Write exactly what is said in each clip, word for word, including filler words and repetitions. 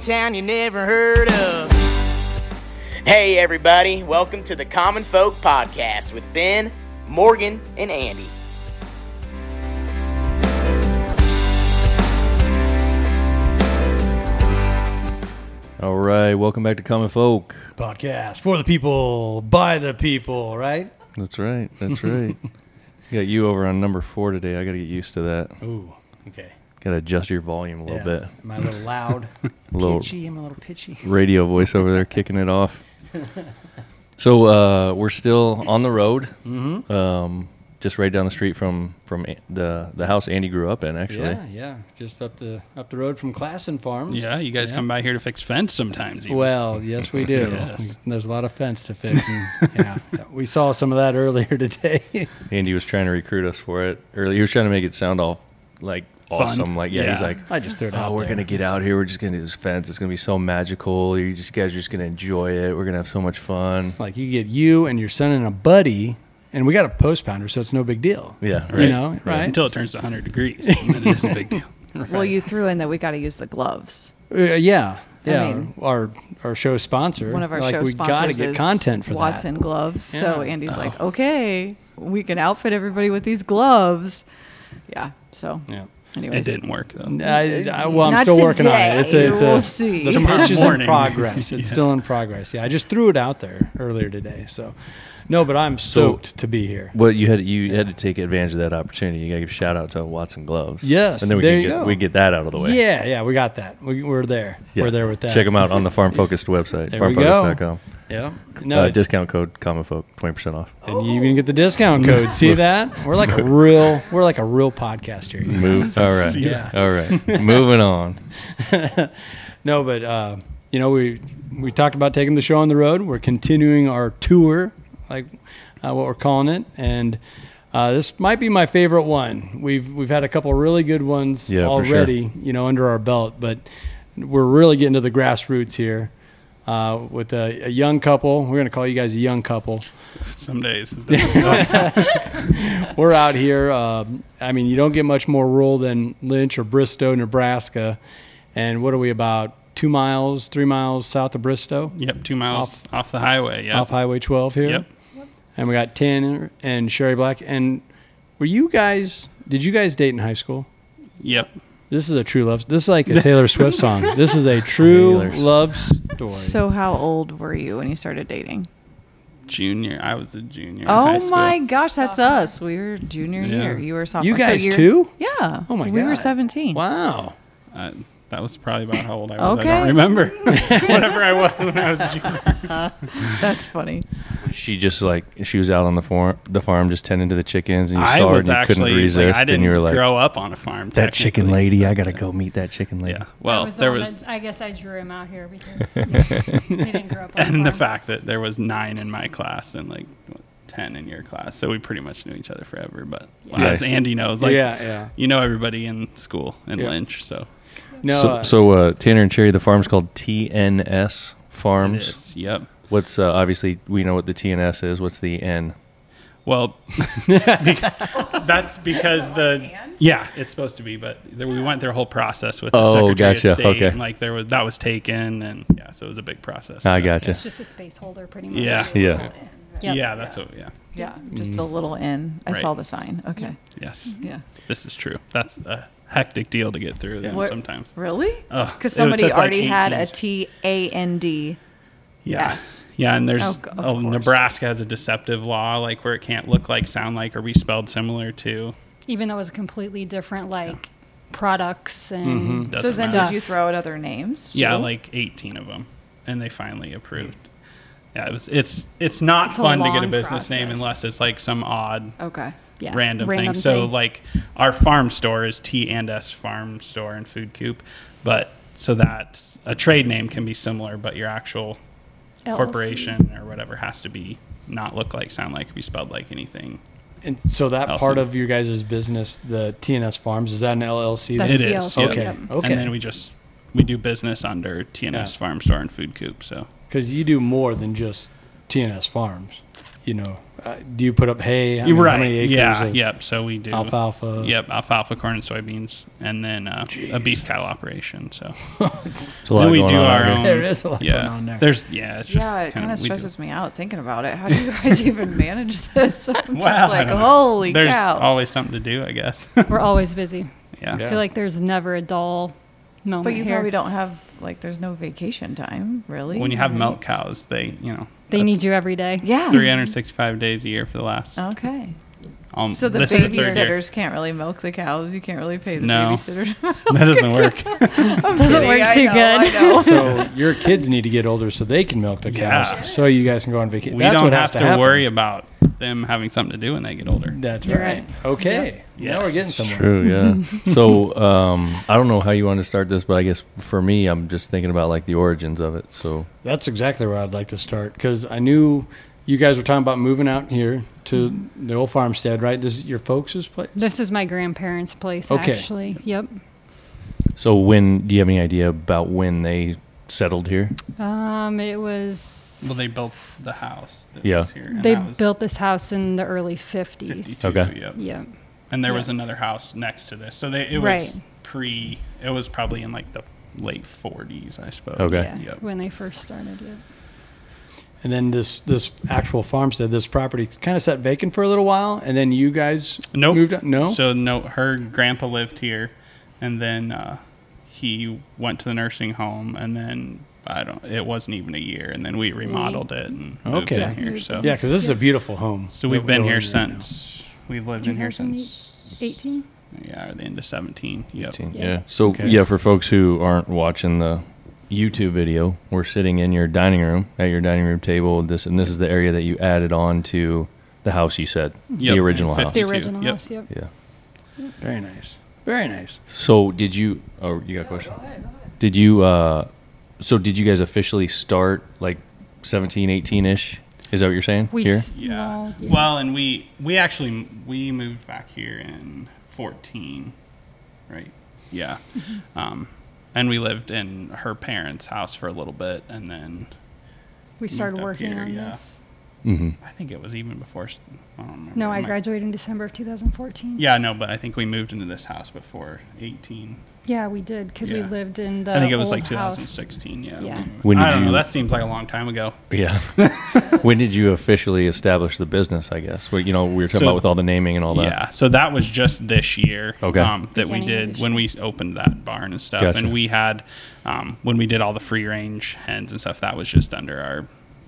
town you never heard of. Hey everybody, welcome to the Common Folk Podcast with Ben, Morgan, and Andy. All right, welcome back to Common Folk Podcast for the people, by the people, right? That's right, that's right. Got you over on number four today. I got to get used to that. Ooh, okay. Got to adjust your volume a little Yeah. bit. Am I a little loud? A little pitchy? Am I a little pitchy? radio voice over there kicking it off. So uh, we're still on the road, Mm-hmm. um, just right down the street from from a- the the house Andy grew up in. Actually, Yeah, yeah. Just up the up the road from Klassen Farms. Yeah, you guys Yeah. come by here to fix fence sometimes. Even. Well, yes, we do. Yes. There's a lot of fence to fix. And, yeah, we saw some of that earlier today. Andy was trying to recruit us for it earlier. He was trying to make it sound all like Fun. awesome. Like yeah, he's Yeah. like, I just threw it out oh, we're there. gonna get out here. We're just gonna do this fence. It's gonna be so magical. You just guys are just gonna enjoy it. We're gonna have so much fun. Like you get you and your son and a buddy, and we got a post pounder, so it's no big deal. Yeah, You right. know, right? Until it turns to one hundred degrees, and then it is a big deal. Well, you threw in that we got to use the gloves. Uh, yeah, yeah. I mean, our our show sponsor. One of our like, show we sponsors gotta get is content for Watson that. Gloves. So Yeah. Andy's Oh. like, okay, we can outfit everybody with these gloves. Yeah. So, Yeah. anyways, It didn't work though. I, I, well, I'm Not still working on today. it. It's a, it's We'll a, see. The Tomorrow pitch is in morning. progress. It's Yeah. still in progress. Yeah, I just threw it out there earlier today. So, no, but I'm stoked to be here. Well, you had you had to take advantage of that opportunity. You got to give a shout out to Watson Gloves. Yes, and then we there can you get go. we get that out of the way. Yeah, yeah, we got that. We, we're there. Yeah. We're there with that. Check them out on the Farm Focused website, There farm we focus go. dot com. Yeah. No, Uh, discount code Common Folk, twenty percent off. and you even get the discount code. See that? We're like a real, we're like a real podcast here. you Move. All right. Yeah. All right. Moving on. No, but uh, you know, we we talked about taking the show on the road. We're continuing our tour, like uh, what we're calling it, and uh, this might be my favorite one. We've we've had a couple really good ones Yeah, for sure. already, you know, under our belt, but we're really getting to the grassroots here uh, with a, a young couple. We're gonna call you guys a young couple. Some days. We're out here. Um, I mean, you don't get much more rural than Lynch or Bristow, Nebraska. And what are we, about two miles, three miles south of Bristow? Yep, two miles off, off the highway. Yep. Off Highway twelve here. Yep. And we got Tanner and Sherry Black. And were you guys, did you guys date in high school? Yep. This is a true love. This is like a Taylor Swift song. This is a true Taylor's. love story. so how old were you when you started dating? Junior. I was a junior. in high Oh school. my gosh, that's us. We were junior Yeah. year. You were sophomore. You guys so you're- too? Yeah. Oh my We were God. seventeen. Wow. Uh, that was probably about how old I was. I Okay. don't remember. Whatever I was when I was a junior. That's funny. She just like she was out on the farm, the farm, just tending to the chickens, and you I saw her was and you couldn't actually resist, like, I didn't and you were like, grow up on a farm. "That chicken technically. lady, I gotta go meet that chicken lady." Yeah. I Well, was the there one was, that- I guess I drew him out here because he didn't grow up on a and the farm. fact that there was nine in my class and like what, ten in your class, so we pretty much knew each other forever. But Yeah. as Andy knows, like yeah, yeah. you know everybody in school in Yeah. Lynch, so No, so, uh, so uh, Tanner and Cherry, the farm's called T N S it Farms. is. Yep. What's uh, obviously we know what the T N S is. What's the N? Well, beca- that's because the and? yeah, it's supposed to be, but there, we went through a whole process with the Oh, Secretary gotcha. of State, Okay. and like there was that was taken, and yeah, so it was a big process. I to- gotcha. It's just a space holder, pretty much. Yeah. Yeah. Yep. Yeah, that's what. Yeah. Yeah. Just the little N. I Right. saw the sign. Okay. Yes, Yeah. this is true. That's a hectic deal to get through. Then What- sometimes. Really? Oh, Because it somebody took, like, already had a eighteen T A N D. Yeah. Yes. Yeah, and there's Oh, g- of oh, course. Nebraska has a deceptive law, like where it can't look like, sound like, or be spelled similar to. Even though it was completely different, like products and Mm-hmm. So Doesn't then matter. did you throw out other names? Yeah, too? like eighteen of them, and they finally approved. Yeah, it was. It's it's not It's a fun to get a long business name process. unless it's like some odd Okay. yeah, random, thing. So like our farm store is T and S Farm Store and Food Coop, but so that a trade name can be similar, but your actual L L C. corporation or whatever has to be not look like, sound like, be spelled like anything. And so that I'll part see. of your guys' business, the T N S Farms, is that an L L C? That's It the is, L L C, yeah. Okay. yep. Okay. And then we just we do business under T and S Yeah. Farm Store and Food Coop. So Because you do more than just T N S Farms. you know, uh, do you put up hay? I You're mean, right. How many acres yeah. of Yep. So we do alfalfa? Yep. Alfalfa, corn, and soybeans, and then uh, a beef cattle operation. So It's a lot then we going do on our out here. own. There is a lot yeah. going on there. There's yeah. It's just Yeah, it kind of we do- stresses me out thinking about it. How do you guys even manage this? I'm just Well, I like, don't know. holy There's cow. always something to do, I guess. We're always busy. yeah. I feel like there's never a dull moment But you here. probably don't have, like, there's no vacation time, really. When you have right? milk cows, they you know They need you every day. Yeah. three hundred sixty-five days a year for the last. Okay. Um, So the this is third year. babysitters can't really milk the cows. You can't really pay the No. babysitter. That doesn't work. Doesn't work too good. I know. So your kids need to get older so they can milk the cows, Yeah. so you guys can go on vacation. We That's don't what have has to, to, happen. worry about them having something to do when they get older. That's You're right. right. Okay. Yep. Now we're getting Yes. somewhere. True, yeah. So um, I don't know how you want to start this, but I guess for me, I'm just thinking about like the origins of it. So That's exactly where I'd like to start because I knew you guys were talking about moving out here to the old farmstead, right? This is your folks' place? This is my grandparents' place, Okay. actually. Yep. so when do you have any idea about when they settled here? Um, it was. Well, they built the house. That Yeah. was here, and They that was built this house in the early fifties. fifty-two, Okay. Yep. Yep. And there Yeah. was another house next to this, so they it was Right. pre. It was probably in like the late forties, I suppose. Okay. Yeah. Yep. When they first started. Yep. And then this this actual farmstead, this property kind of sat vacant for a little while, and then you guys Nope. moved out? No? So no, her grandpa lived here, and then uh, he went to the nursing home, and then I don't. It wasn't even a year, and then we remodeled it and moved Okay. in here. Moved So in. Yeah, because this is a beautiful home. so we've that been we're here in right now. since we've lived in here since eighteen. yeah, or the end of seventeen. Yep. Yeah. Yeah. So Okay. yeah, for folks who aren't watching the YouTube video, we're sitting in your dining room at your dining room table. This and this is the area that you added on to the house. You said Yep. the original house. The fifty-two. original Yep. house. Yep. Yeah. Very nice. Very nice. So did you? Oh, you got a question? Did you? uh So did you guys officially start like seventeen, eighteen ish? Is that what you're saying? We here? s- Yeah. Well, yeah. Well, and we we actually we moved back here in fourteen, right? Yeah. Mm-hmm. Um, and we lived in her parents' house for a little bit, and then we started up working here, on yeah. this. Mm-hmm. I think it was even before. s- I don't remember. No, I It might- graduated in December of two thousand fourteen. Yeah, no, but I think we moved into this house before eighteen. Yeah, we did because we Yeah. lived in the. I think it was old like house. twenty sixteen. Yeah. Yeah. When I did don't know. you- That seems like a long time ago. Yeah. When did you officially establish the business? I guess. Well, you know, we were talking So- about with all the naming and all that. Yeah, so that was just this year. Okay. Um, that we Beginning of did this when year. we opened that barn and stuff, Gotcha. and we had um, when we did all the free range hens and stuff. That was just under our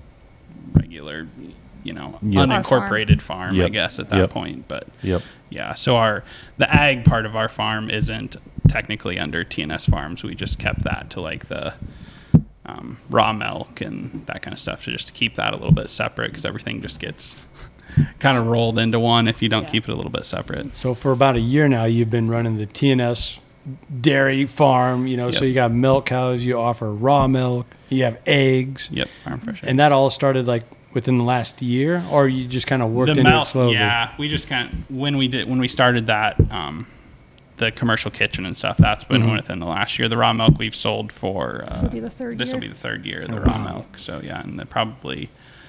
regular, you know, Yep. unincorporated farm, I Yep. guess, at that Yep. point. But Yep. yeah, so our the ag part of our farm isn't technically under T N S Farms. We just kept that to like the um, raw milk and that kind of stuff, to just to keep that a little bit separate, because everything just gets kind of rolled into one if you don't Yeah. keep it a little bit separate. So for about a year now, you've been running the T N S dairy farm, you know, so Yep. you got milk cows, you offer raw milk, you have eggs, Yep, farm fresh. and that all started like within the last year, or you just kind of worked the into milk, it slowly? yeah, we just kind of when we did when we started that um, the commercial kitchen and stuff. That's been Mhm. within the last year. The raw milk we've sold for. Uh, This will be the third This will year. be the third year of the Oh, raw wow. milk. So yeah, and then probably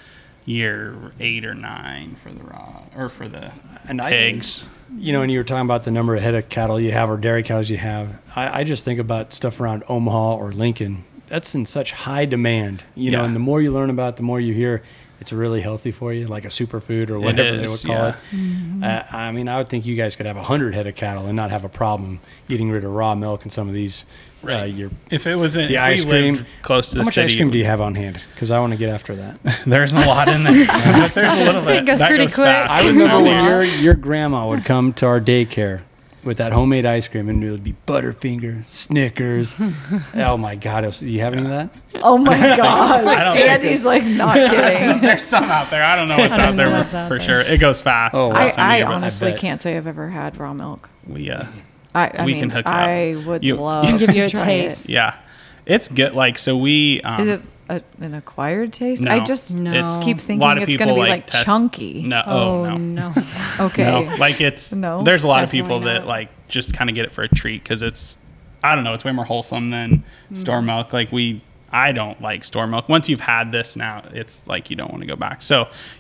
year eight or nine for the raw or for the And I- pigs. You know, and you were talking about the number of head of cattle you have or dairy cows you have. I, I just think about stuff around Omaha or Lincoln. That's in such high demand, you know, Yeah. and the more you learn about it, the more you hear it's really healthy for you, like a superfood or whatever they would is, call yeah. it. Mm-hmm. Uh, I mean, I would think you guys could have a hundred head of cattle and not have a problem getting rid of raw milk and some of these. Uh, Right. your If it was in, the if ice we lived cream. close to How the much city, ice cream do you have on hand? Because I want to get after that. there's a lot in there. But there's a little bit. It goes that pretty goes quick. fast. I It's remember not when long. your your grandma would come to our daycare with that homemade ice cream, and it would be Butterfinger, Snickers. Oh my God! it was- Do you have any of that? Oh my God. don't think Sandy's like not kidding. There's some out there. I don't know what's I don't out there know what's for, out for there. sure. It goes fast. Oh, wow. I, That's when I you get- honestly bet. can't say I've ever had raw milk. we uh, I, I We mean, can hook you up. I would You- love Can give to you a try taste. it. yeah, it's good. Like so, we um, Is it a, an acquired taste? no, I just No. it's- keep a thinking lot of it's going to people, be like, like test- chunky. No, Oh, oh no, no. Okay. no. Like it's No? there's a lot of Definitely people that not. like just kind of get it for a treat because it's I don't know. It's way more wholesome than store milk. Like we, I don't like store milk. Once you've had this now, it's like you don't want to go back. So. You,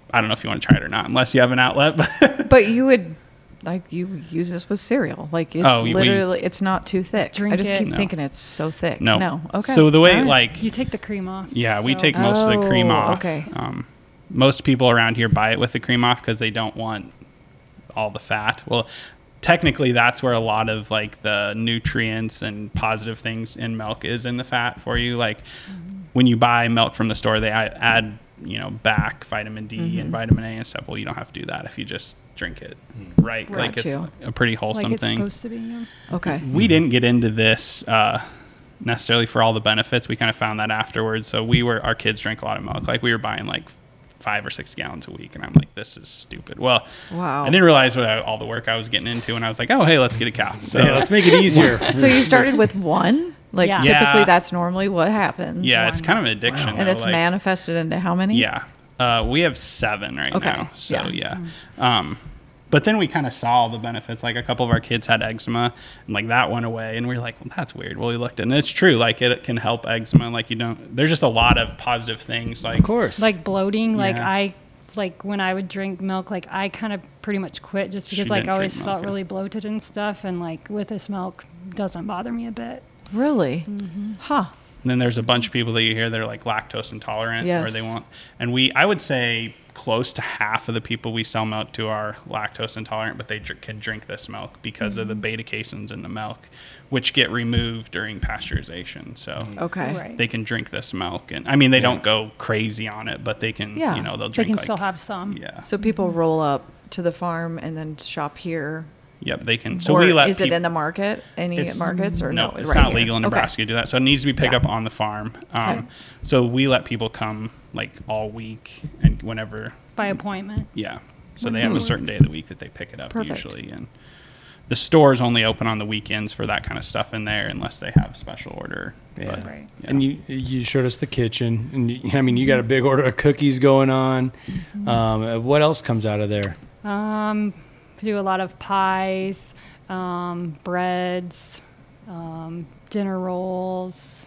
I don't know if you want to try it or not, unless you have an outlet. But But you would, like, you use this with cereal. Like, it's Oh, we- literally, it's not too thick. Drink I just it. keep No. thinking it's so thick. no. No. Okay. So the way, All right. like, You take the cream off. yeah, we so- take most of the cream Oh, off. okay. Um, most people around here buy it with the cream off because they don't want all the fat. Well, technically, that's where a lot of like the nutrients and positive things in milk is in the fat for you. Like when you buy milk from the store, they add, add you know, back vitamin D Mm-hmm. and vitamin A and stuff. Well, you don't have to do that if you just drink it, right? Like Got it's you. a pretty wholesome like it's thing. supposed to be. Yeah. Okay. We didn't get into this uh, necessarily for all the benefits. We kind of found that afterwards. So we were, our kids drank a lot of milk. Like we were buying like five or six gallons a week. And I'm like, this is stupid. Well, Wow. I didn't realize what I, all the work I was getting into. And I was like, oh, hey, let's get a cow. So Yeah, let's make it easier. So you started with one? Like, Yeah. typically Yeah. that's normally what happens. yeah, it's kind of an addiction. And though, it's like- manifested into how many? Yeah. Uh, we have seven right Okay. now. So Yeah. yeah. Um, but then we kind of saw all the benefits. Like a couple of our kids had eczema and like that went away. And we were like, well, that's weird. Well, we looked at it and it's true. Like it, it can help eczema. Like you don't, there's just a lot of positive things. Like, Of course. Like bloating. Like Yeah. I, like when I would drink milk, like I kind of pretty much quit just because She like didn't I always drink felt milk, yeah. really bloated and stuff. And like with this milk, doesn't bother me a bit. Really? Huh. and then there's a bunch of people that you hear that are like lactose intolerant or Yes. they won't. And we, I would say close to half of the people we sell milk to are lactose intolerant, but they dr- can drink this milk because of the beta caseins in the milk, which get removed during pasteurization. So Okay. Right. they can drink this milk. And I mean, they don't go crazy on it, but they can, Yeah. you know, they'll They drink can like, still have some. yeah. So people roll up to the farm and then shop here. Yep. They can. So or we let is it peop- in the market? Any It's- markets or no? no, it's right not here? legal in Okay. Nebraska to do that. So it needs to be picked Yeah. up on the farm. Um, Okay. So we let people come like all week and whenever, By appointment. yeah. So they have a certain day of the week that they pick it up Perfect. usually. And the store's only open on the weekends for that kind of stuff in there unless they have special order. Yeah. But, Right. yeah. And you you showed us the kitchen, and you, I mean you got a big order of cookies going on. Um, uh, what else comes out of there? Um, we do a lot of pies, um, breads, um, dinner rolls,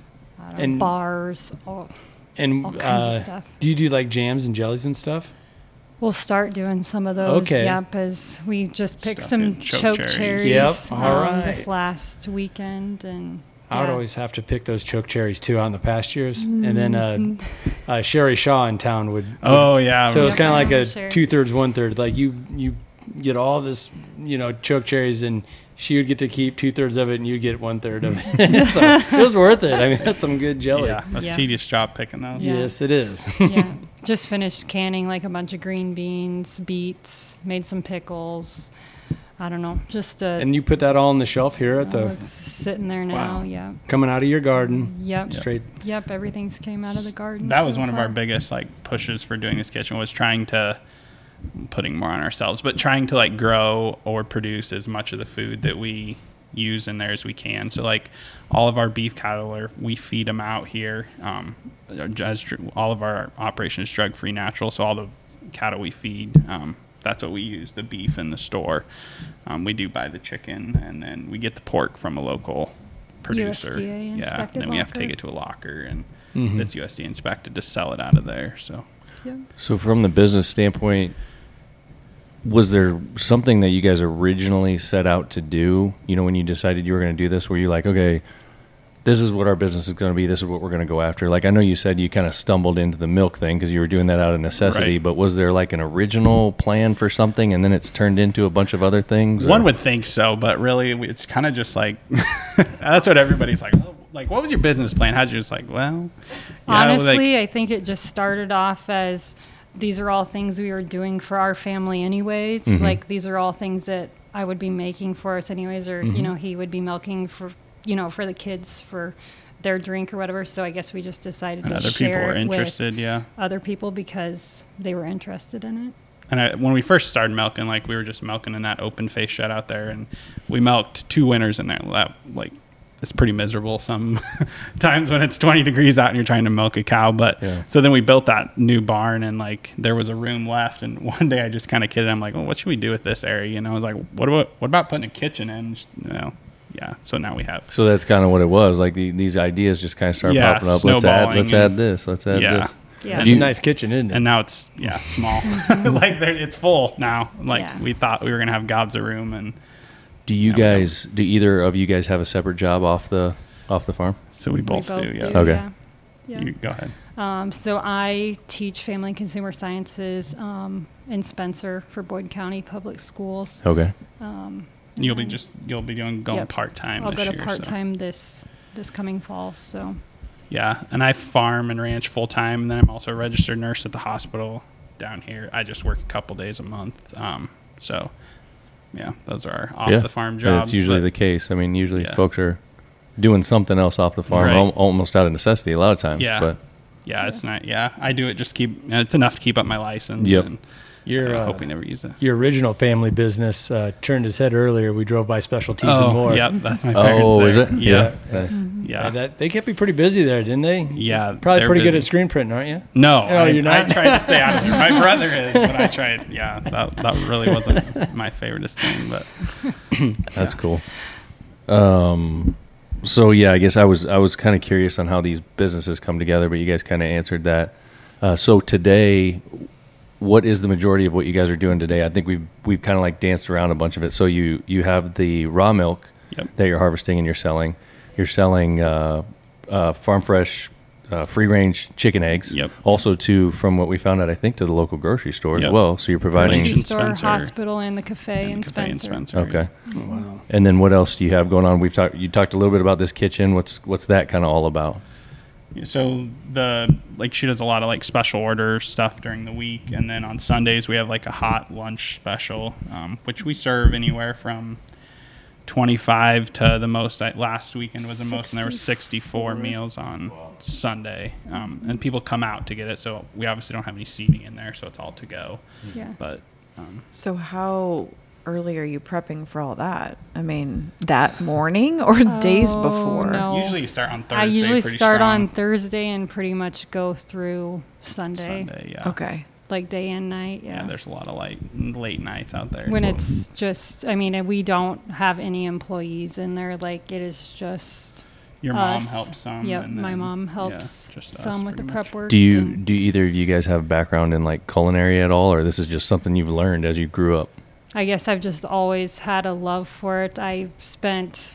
I don't know, And- bars. All. And All kinds of uh, stuff. do you do like jams and jellies and stuff? We'll start doing some of those. Okay. Yep, as we just picked Stuff some in choke choke cherries. cherries. Yep, all um, right. This last weekend, and I would yeah. always have to pick those choke cherries too out in the pastures, and then uh, uh, Sherry Shaw in town would. would Oh yeah. so it's Yep, kind of I like remember a Sherry. two thirds, one third. Like you you get all this, you know, choke cherries, and she would get to keep two thirds of it, and you'd get one third of it. So it was worth it. I mean, that's some good jelly. yeah. That's Yeah. tedious job picking those. Yeah. Yes, it is. yeah, just finished canning like a bunch of green beans, beets, made some pickles. I don't know, just a. And you put that all on the shelf here at oh, the it's sitting there now. Wow. Yeah. coming out of your garden, Yep. straight. Yep. Everything's came out of the garden. That was so one of far. our biggest like pushes for doing this kitchen was trying to putting more on ourselves, but trying to like grow or produce as much of the food that we use in there as we can. So like all of our beef cattle are, we feed them out here. Um, as dr- all of our operation is drug free natural. So all the cattle we feed, um, that's what we use, the beef in the store. Um, we do buy the chicken and then we get the pork from a local producer. U S D A yeah. And inspected then we have to take locker. it to a locker and Mhm. that's U S D A inspected to sell it out of there. So Yep. So from the business standpoint, was there something that you guys originally set out to do? You know, when you decided you were going to do this, were you like, okay, this is what our business is going to be. This is what we're going to go after. Like, I know you said you kind of stumbled into the milk thing because you were doing that out of necessity, Right. but was there like an original plan for something and then it's turned into a bunch of other things? one or- would think so, but really it's kind of just like, that's what everybody's like, oh, like, what was your business plan? How'd you just like, well, yeah, Honestly, like, I think it just started off as these are all things we were doing for our family anyways. Mm-hmm. Like these are all things that I would be making for us anyways, or, Mm-hmm. you know, he would be milking for, you know, for the kids for their drink or whatever. So I guess we just decided and to other share people were it interested. with Yeah. other people because they were interested in it. And I, when we first started milking, like we were just milking in that open face shed out there, and we milked two winters in there. That, like, it's pretty miserable some times when it's twenty degrees out and you're trying to milk a cow. But Yeah. so then we built that new barn, and like there was a room left. And one day I just kind of kidded. I'm like, well, what should we do with this area? You know, I was like, what about what about putting a kitchen in? You know, yeah. So now we have. So that's kind of what it was. Like the, these ideas just kind of start Yeah, popping up. Let's add, snowballing let's and- add this. Let's add Yeah. this. Yeah. That's a nice kitchen, isn't it? And now it's yeah small. Like there, it's full now. Like Yeah. we thought we were gonna have gobs of room, and Do you Yeah, we guys? Do either of you guys have a separate job off the off the farm? so we both, We do. Yeah. Okay. Yeah. Yeah. You go ahead. Um, so I teach family and consumer sciences um, in Spencer for Boyd County Public Schools. Okay. You'll be just you'll be doing going Yep. part time. I'll this go to year, so. part time this this coming fall. So Yeah, and I farm and ranch full time, and then I'm also a registered nurse at the hospital down here. I just work a couple days a month. Um, so, yeah, those are our off yeah. the farm jobs. That's usually but- the case. I mean, usually Yeah. folks are doing something else off the farm, Right. al- almost out of necessity a lot of times. Yeah. But Yeah, it's not. Yeah, I do it just keep. It's enough to keep up my license. Yep. And Your I uh, hope we never use it. your original family business uh, turned his head earlier. We drove by Specialties and More. yep, that's my parents. oh, there. is it? Yeah, Nice. yeah. Uh, that, they kept you pretty busy there, didn't they? Yeah, Probably they're pretty good busy. at screen printing, aren't you? No, Oh, I, you're not? I tried to stay out of it. My brother is, but I tried. Yeah, that that really wasn't my favoriteest thing, but That's cool. Um, so yeah, I guess I was I was kind of curious on how these businesses come together, but you guys kind of answered that. Uh, so today, what is the majority of what you guys are doing today? I think we've we've kind of like danced around a bunch of it. So you you have the raw milk Yep. that you're harvesting and you're selling. You're selling uh, uh, farm fresh. Uh, free range chicken eggs. Yep. Also to, from what we found out, I think to the local grocery store as Yep. well. So you're providing. Range grocery and store, Spencer. hospital, and the cafe and in the cafe in Spencer. Spencer. Okay. Wow. And then what else do you have going on? We've talked. You talked a little bit about this kitchen. What's what's that kind of all about? Yeah, so the like she does a lot of like special order stuff during the week, and then on Sundays we have like a hot lunch special, um, which we serve anywhere from twenty-five to the most. I, last weekend was the most, and there were sixty-four meals on Sunday, um, and people come out to get it. So we obviously don't have any seating in there, so it's all to go. Yeah. But um, So how early are you prepping for all that? I mean, that morning or days Oh, before? no. usually you start on Thursday. I usually pretty start strong. on Thursday and pretty much go through Sunday, Sunday. Yeah. Okay. like day and night. Yeah, Yeah. there's a lot of light late nights out there. when it's just, I mean, and we don't have any employees in there. Like it is just Your mom us. helps some. Yep, and my then- mom yeah, helps just us, some with the pretty prep much. work. Do you and do either of you guys have a background in like culinary at all, or this is just something you've learned as you grew up? I guess I've just always had a love for it. I spent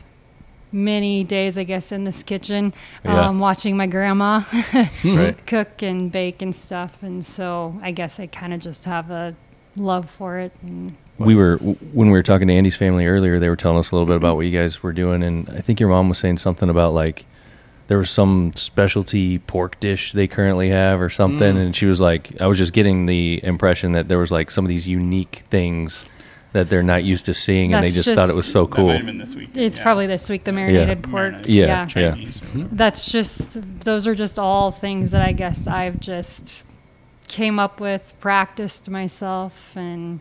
many days, I guess, in this kitchen, Yeah. um, watching my grandma Right. cook and bake and stuff. And so I guess I kind of just have a love for it. And We were when we were talking to Andy's family earlier. They were telling us a little bit about what you guys were doing, and I think your mom was saying something about like there was some specialty pork dish they currently have or something, and she was like, I was just getting the impression that there was like some of these unique things that they're not used to seeing, and they That's just, just- thought it was so That might cool. have been this weekend, it's yeah. probably this week, the marinated pork. Marinated Yeah, yeah. Chinese or whatever. That's just, those are just all things that I guess I've just came up with, practiced myself, and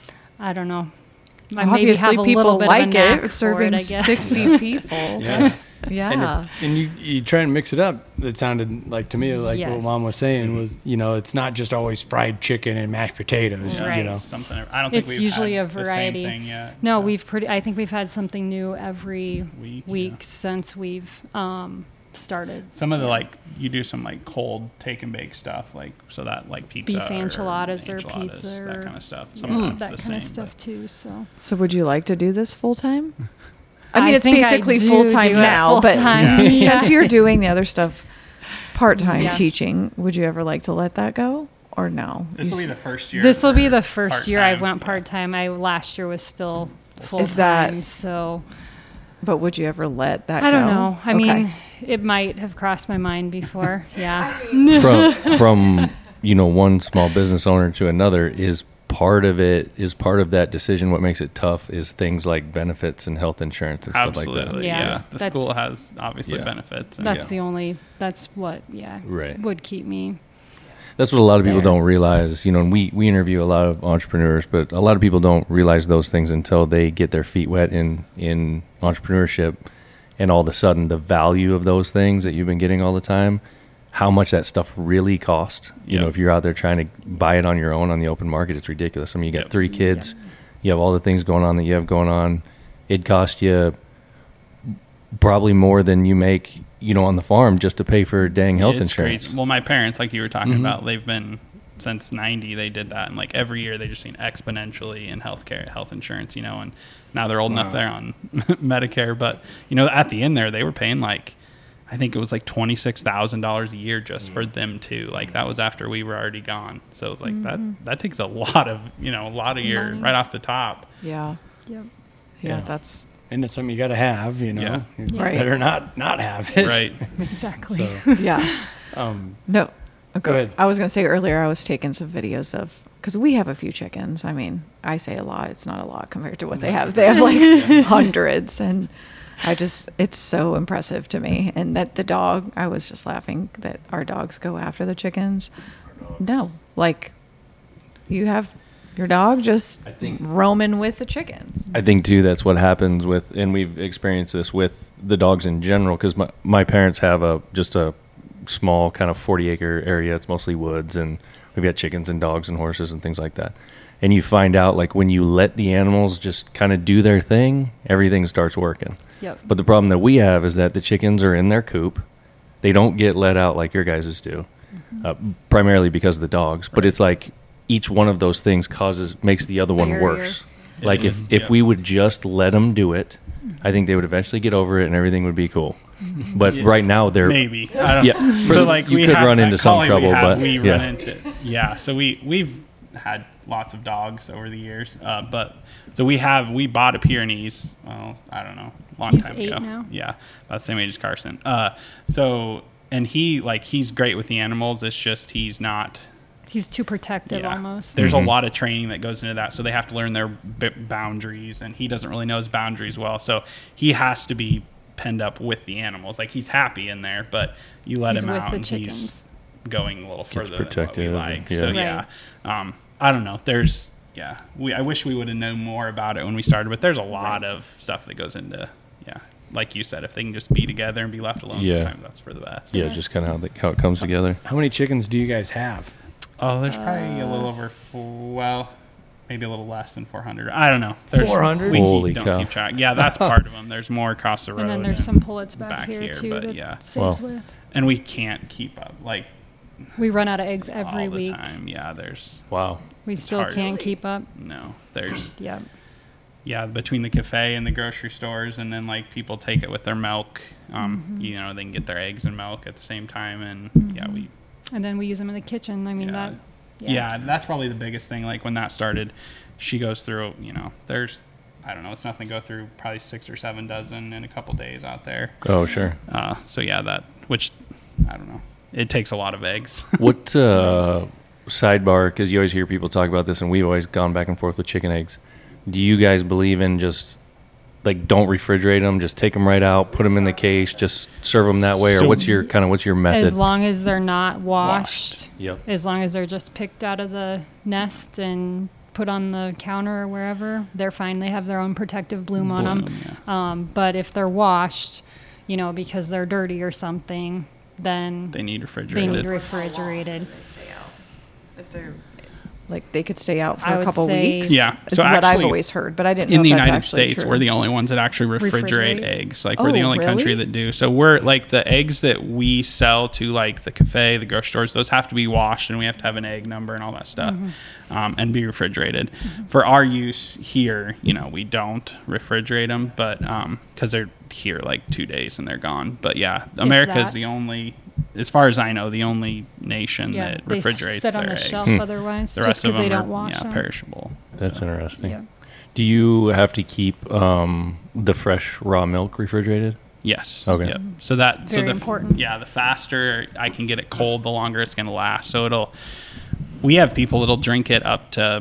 I don't know. I maybe Obviously, have a people little bit like of a knack it. for Serving it, I guess. sixty people. Yes. Yeah. And, it- and you, you try and mix it up. It sounded like to me like what Yes. Mom was saying was, you know, it's not just always fried chicken and mashed potatoes. Yeah, Right. You know, something. I don't think It's we've usually had a the same variety. thing yet, No, so. we've pretty. I think we've had something new every Week, week yeah. since we've um, started. Some of the like you do some like cold take and bake stuff, like so that like pizza, Beef or enchiladas or enchiladas, pizza that or- kind of stuff. Some Yeah, of that's that the kind of same, stuff too. So So would you like to do this full time? I mean, I it's think I basically do full do time it now, but full-time. Yeah. since you're doing the other stuff part time Yeah. teaching, would you ever like to let that go or no? This You will be s- the first year. this will be for the first year I part-time, went yeah. part time. I last year was still full Is that- time. So But would you ever let that I go? don't know. I Okay. mean, it might have crossed my mind before. Yeah. from from you know one small business owner to another is part of it is part of that decision. What makes it tough is things like benefits and health insurance and stuff like that. Absolutely, Yeah, yeah. The school that's- has obviously Yeah. benefits. and- That's yeah. the only. That's what. Yeah. Right. Would keep me. That's what a lot of people There. don't realize. You know, and we, we interview a lot of entrepreneurs, but a lot of people don't realize those things until they get their feet wet in, in entrepreneurship. And all of a sudden, the value of those things that you've been getting all the time, how much that stuff really costs. You Yep. know, if you're out there trying to buy it on your own on the open market, it's ridiculous. I mean, you got Yep. three kids, you have all the things going on that you have going on. It cost you probably more than you make you know, on the farm just to pay for dang health it's insurance. crazy. Well, my parents, like you were talking Mhm. about, they've been since ninety. They did that, and like every year they just seen exponentially in healthcare, health insurance. You know, and now they're old enough they're on Medicare, but you know, at the end there they were paying like, I think it was like twenty six thousand dollars a year just for them too. Like that was after we were already gone. So it was like Mm-hmm. that that takes a lot of you know a lot of your Money. right off the top. Yeah. Yep. Yeah, Yeah. that's And it's something you got to have, you know. Yeah. You Yeah. Right. better not not have it. Right. Exactly. So, yeah. um, No. Go ahead. I was going to say earlier, I was taking some videos of, because we have a few chickens. I mean, I say a lot. It's not a lot compared to what they have. They have like hundreds. And I just, it's so impressive to me. And that the dog, I was just laughing that our dogs go after the chickens. No. Like, you have your dog just I think- roaming with the chickens. I think too that's what happens with, and we've experienced this with the dogs in general, because my, my parents have a just a small kind of forty acre area. It's mostly woods, and we've got chickens and dogs and horses and things like that. And you find out, like, when you let the animals just kind of do their thing, everything starts working. Yep. But the problem that we have is that the chickens are in their coop. They don't get let out like your guys' do, uh, primarily because of the dogs. But it's like each one of those things causes makes the other one Barrier. worse. Like It if, is, if yeah. we would just let them do it, I think they would eventually get over it and everything would be cool. But Yeah, right now they're Maybe I don't. Yeah. So like You we could have run that into some collie trouble, we have, but, we yeah. run into yeah. So we we've had lots of dogs over the years, uh, but so we have we bought a Pyrenees. Well, I don't know, long He's time eight ago. now? Yeah, about the same age as Carson. Uh, so and he like he's great with the animals. It's just he's not. He's too protective Yeah. almost. There's Mhm. a lot of training that goes into that, so they have to learn their b- boundaries, and he doesn't really know his boundaries well. So he has to be penned up with the animals. Like he's happy in there, but you let He's him with out, the and he's chickens. going a little further than what we protective, like. yeah. So Right. yeah, um, I don't know. There's yeah, we I wish we would have known more about it when we started, but there's a lot of stuff that goes into yeah. Like you said, if they can just be together and be left alone, Yeah. sometimes that's for the best. yeah, just kind of how, the, how it comes together. how many chickens do you guys have? Oh, there's probably a little Uh, over four, well, maybe a little less than four hundred. I don't know. There's, four hundred? We Holy keep, cow. don't keep track. Yeah, that's part of them. There's more across the road. And then there's and, some pullets back, back here, here, too but that yeah. saves Wow. with. and we can't keep up like We run out of eggs every all the week. time. Yeah, there's Wow. We still hard. can't keep up. no, there's Yep. yeah between the cafe and the grocery stores, and then like people take it with their milk. Um, Mm-hmm. you know, they can get their eggs and milk at the same time, and yeah, we And then we use them in the kitchen. I mean, yeah. that. Yeah. that's probably the biggest thing. Like when that started, she goes through, you know, there's, I don't know, it's nothing to go through probably six or seven dozen in a couple days out there. Oh, sure. Uh, so yeah, that, which, I don't know, it takes a lot of eggs. What uh, sidebar? Because you always hear people talk about this, and we've always gone back and forth with chicken eggs. Do you guys believe in just like don't refrigerate them, just take them right out, put them in the case, just serve them that way, or So- what's your kind of what's your method? As long as they're not washed, Washed. Yep. as long as they're just picked out of the nest and put on the counter or wherever, they're fine. They have their own protective bloom, on them. Bloom, yeah. Um, but if they're washed, you know, because they're dirty or something, then They need they refrigerated. need refrigerated. They stay out. If they're like they could stay out for I a would couple say- weeks. Yeah, is so what I've actually, always heard, but I didn't in know the if that's United actually States, true. we're the only ones that actually refrigerate, Refrigerate? eggs. Like we're Oh, the only country really? that do. So we're like the eggs that we sell to like the cafe, the grocery stores. Those have to be washed, and we have to have an egg number and all that stuff, um, and be refrigerated. For our use here, you know, we don't refrigerate them, but because they're here like two days and they're gone. But yeah, America is that. the only, as far as I know, the only nation Yeah, that they refrigerates sit on their the eggs. shelf Hmm. otherwise, The just rest of because they them don't are wash yeah, them. perishable. That's So, interesting. Yeah. Do you have to keep um, the fresh raw milk refrigerated? Yes. Okay. Yep. So that so Very the important. yeah, the faster I can get it cold, the longer it's going to last. So it'll. We have people that'll drink it up to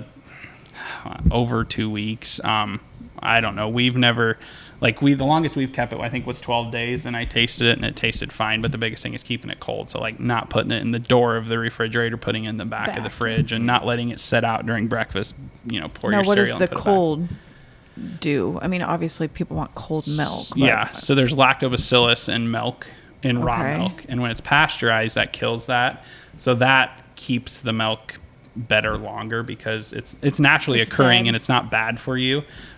uh, over two weeks. Um, I don't know. We've never like we the longest we've kept it I think was twelve days, and I tasted it and it tasted fine. But the biggest thing is keeping it cold. So like not putting it in the door of the refrigerator, putting it in the back, of the Back. fridge, and not letting it set out during breakfast. You know, pour now, your what cereal does and the put it back. cold do? I mean, obviously, people want cold milk. but- Yeah, so there's lactobacillus in milk, in raw Okay. milk, and when it's pasteurized, that kills that. So that keeps the milk better longer because it's it's naturally It's occurring dead. and it's not bad for you.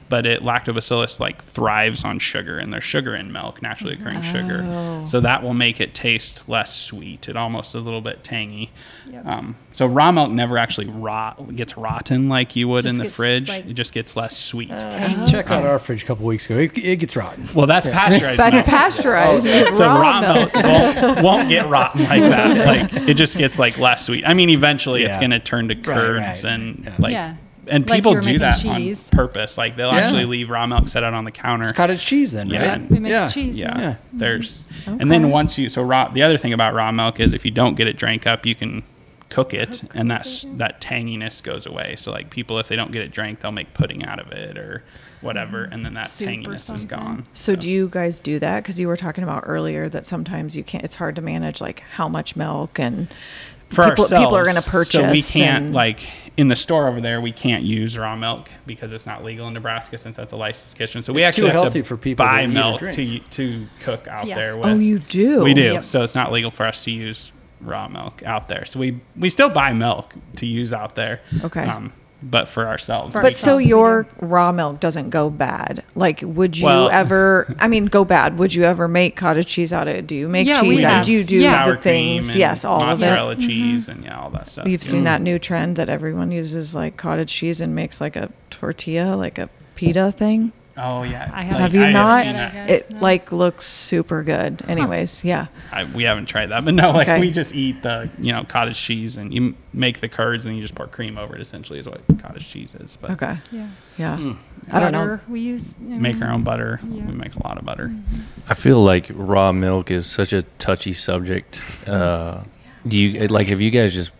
but it lactobacillus like thrives on sugar, and there's sugar in milk, naturally occurring sugar. So that will make it taste less sweet. It almost is a little bit tangy. Yep. Um, so raw milk never actually rot gets rotten like you would Just in the gets, fridge. like- it just gets less sweet. Check out our fridge a couple weeks ago. It, it gets rotten. well, that's pasteurized That's milk. pasteurized. So raw, raw milk. milk, won't, won't get rotten like that. Like it just gets like less sweet. I mean, eventually it's Yeah. going to turn to curds right. and Yeah. like, Yeah. and Like people you're do making that cheese. on purpose. Like they'll Yeah. actually leave raw milk set out on the counter. It's cottage cheese then, Yeah. right? It makes Yeah. cheese. Yeah, Yeah. there's, and then once you so raw. The other thing about raw milk is if you don't get it drank up, you can cook it, and that's that tanginess goes away. So like people, if they don't get it drank, they'll make pudding out of it or whatever, and then that Soup or tanginess is something. gone. So do you guys do that? Because you were talking about earlier that sometimes you can't. It's hard to manage like how much milk and For people, ourselves, people are going to purchase. So we can't and- like in the store over there. We can't use raw milk because it's not legal in Nebraska since that's a licensed kitchen. So we It's actually too have healthy to for people to buy eat or milk drink. to to cook out Yeah. there with. Oh, you do. We do. Yep. So it's not legal for us to use raw milk out there. So we we still buy milk to use out there. Okay. Um, but for ourselves. For But so ourselves, we your do. raw milk doesn't go bad. Like, would you Well- ever? I mean, go bad. Would you ever make cottage cheese out of it? Do you make Yeah, we cheese? And have. do you do Yeah. sour the things? cream and Yes, all of it. mozzarella cheese and yeah, all that stuff. You've Yeah. seen that new trend that everyone uses like cottage cheese and makes like a tortilla, like a pita thing. Oh yeah. I Like, haven't Have you I not? seen that. Yes, It no. like looks super good. Anyways, yeah. I, we haven't tried that, but no, like Okay. we just eat the you know cottage cheese and you m- make the curds and you just pour cream over it. Essentially, is what cottage cheese is. But Okay. Yeah. Yeah. I don't know. Butter We use. you know, make our own butter. Yeah. We make a lot of butter. I feel like raw milk is such a touchy subject. Uh, do you like? Have you guys just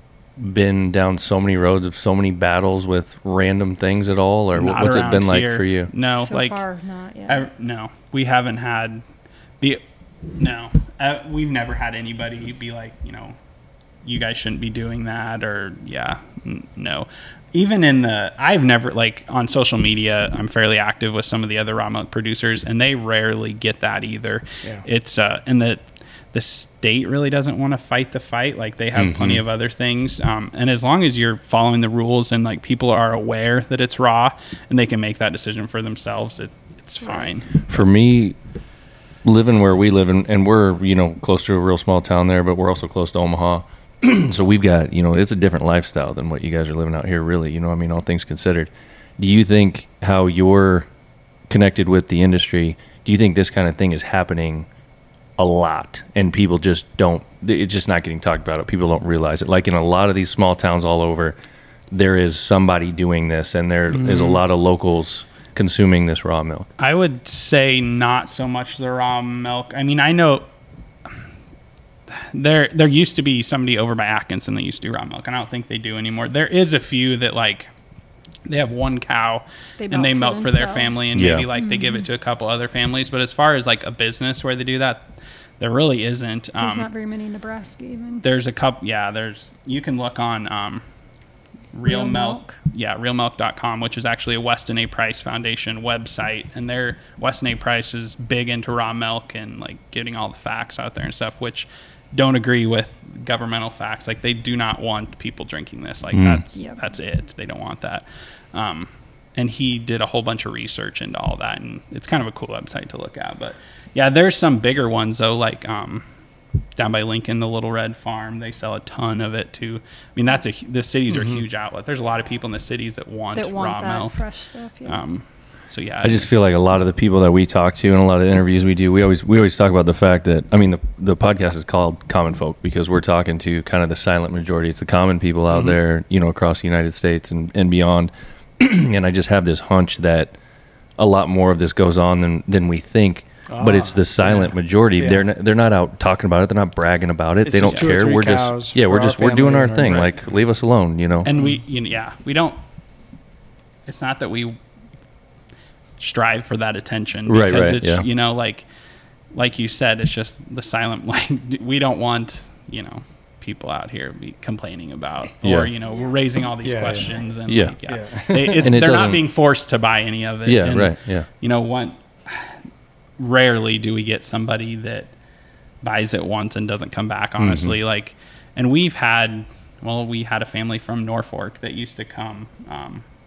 been down so many roads of so many battles with random things at all, or Not what's it around been like here. for you? No, So like far, not yet. I, no, we haven't had the no. Uh, we've never had anybody be like, you know, you guys shouldn't be doing that, or yeah, n- no. Even in the, I've never like on social media. I'm fairly active with some of the other raw milk producers, and they rarely get that either. Yeah. It's uh, and the the state really doesn't want to fight the fight. Like they have plenty of other things, um, and as long as you're following the rules and like people are aware that it's raw and they can make that decision for themselves, it, it's fine. For me, living where we live, and, and we're you know close to a real small town there, but we're also close to Omaha. So we've got, you know, it's a different lifestyle than what you guys are living out here, really. You know, I mean, all things considered. Do you think how you're connected with the industry, do you think this kind of thing is happening a lot and people just don't, it's just not getting talked about? People don't realize it. Like in a lot of these small towns all over, there is somebody doing this, and there is a lot of locals consuming this raw milk. I would say not so much the raw milk. I mean, I know there there used to be somebody over by Atkinson that used to do raw milk, and I don't think they do anymore. There is a few that like they have one cow They and they milk milk for for their themselves. family, and Yeah. maybe like they give it to a couple other families. But as far as like a business where they do that, there really isn't. There's Um, not very many in Nebraska even. there's a couple. Yeah, there's you can look on um, Real, Real Milk. Milk. Yeah, real milk dot com, which is actually a Weston A. Price Foundation website, and their Weston A. Price is big into raw milk and like getting all the facts out there and stuff, which don't agree with governmental facts. Like they do not want people drinking this. Like that's Yep. that's it. They don't want that. Um, and he did a whole bunch of research into all that, and it's kind of a cool website to look at. But yeah, there's some bigger ones though, like um, down by Lincoln, the Little Red Farm. They sell a ton of it too. I mean, that's a hu- the cities are a huge outlet. There's a lot of people in the cities that want, that want raw that milk. fresh stuff. Yeah. Um, so yeah, I just feel like a lot of the people that we talk to and a lot of the interviews we do, we always we always talk about the fact that, I mean, the the podcast is called Common Folk because we're talking to kind of the silent majority. It's the common people out there, you know, across the United States and, and beyond. And I just have this hunch that a lot more of this goes on than, than we think. But it's the silent yeah. majority. Yeah. They're not, they're not out talking about it. They're not bragging about it. It's they don't just two or care. three We're cows just yeah. for We're our just we're doing family our and our- thing. Right. Like leave us alone. You know. and we you know, yeah we don't it's not that we strive for that attention Right, because right, it's yeah. you know like like you said, it's just the silent, like we don't want you know people out here be complaining about Yeah. or you know we're raising all these Yeah, yeah. questions and Yeah. like, yeah, Yeah. They, it's, And it they're not doesn't- being forced to buy any of it. Yeah, and, right, yeah. you know one rarely do we get somebody that buys it once and doesn't come back, honestly. Mm-hmm. Like, and we've had, well, we had a family from Norfolk that used to come um,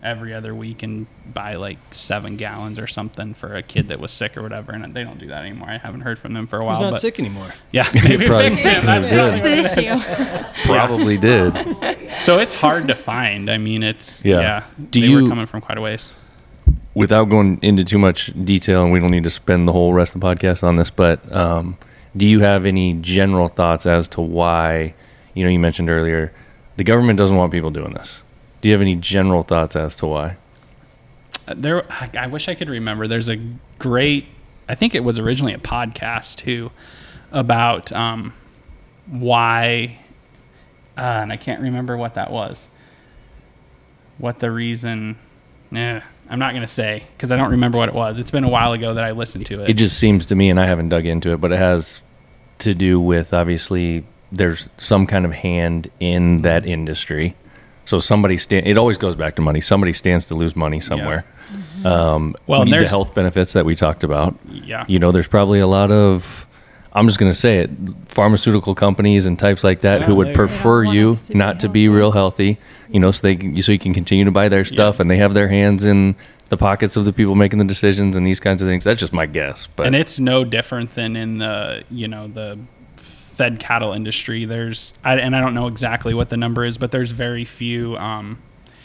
every other week and buy like seven gallons or something for a kid that was sick or whatever. And they don't do that anymore. I haven't heard from them for a while. He's not but sick anymore. Yeah, maybe Probably fix it. That's fixed probably the what it is. issue. Probably did. So it's hard to find. I mean, it's Yeah. yeah. Do they you- were coming from quite a ways. Without going into too much detail, and we don't need to spend the whole rest of the podcast on this, but um, do you have any general thoughts as to why, you know, you mentioned earlier, the government doesn't want people doing this. Do you have any general thoughts as to why? Uh, There, I- I wish I could remember. There's a great, I think it was originally a podcast too, about um, why, uh, and I can't remember what that was. What the reason? Nah, I'm not gonna say because I don't remember what it was. It's been a while ago that I listened to it. It just seems to me, and I haven't dug into it, but it has to do with, obviously, there's some kind of hand in that industry. So somebody stand. It always goes back to money. Somebody stands to lose money somewhere. Um, Well, and the there's- health benefits that we talked about. Yeah. You know, there's probably a lot of, I'm just going to say it, pharmaceutical companies and types like that Yeah, who would they- prefer They don't want you us to be not to be healthy. real healthy. You know, so they can, so you can continue to buy their stuff, and they have their hands in the pockets of the people making the decisions and these kinds of things. That's just my guess. But And it's no different than in the, you know, the fed cattle industry. There's, I, and I don't know exactly what the number is, but there's very few um,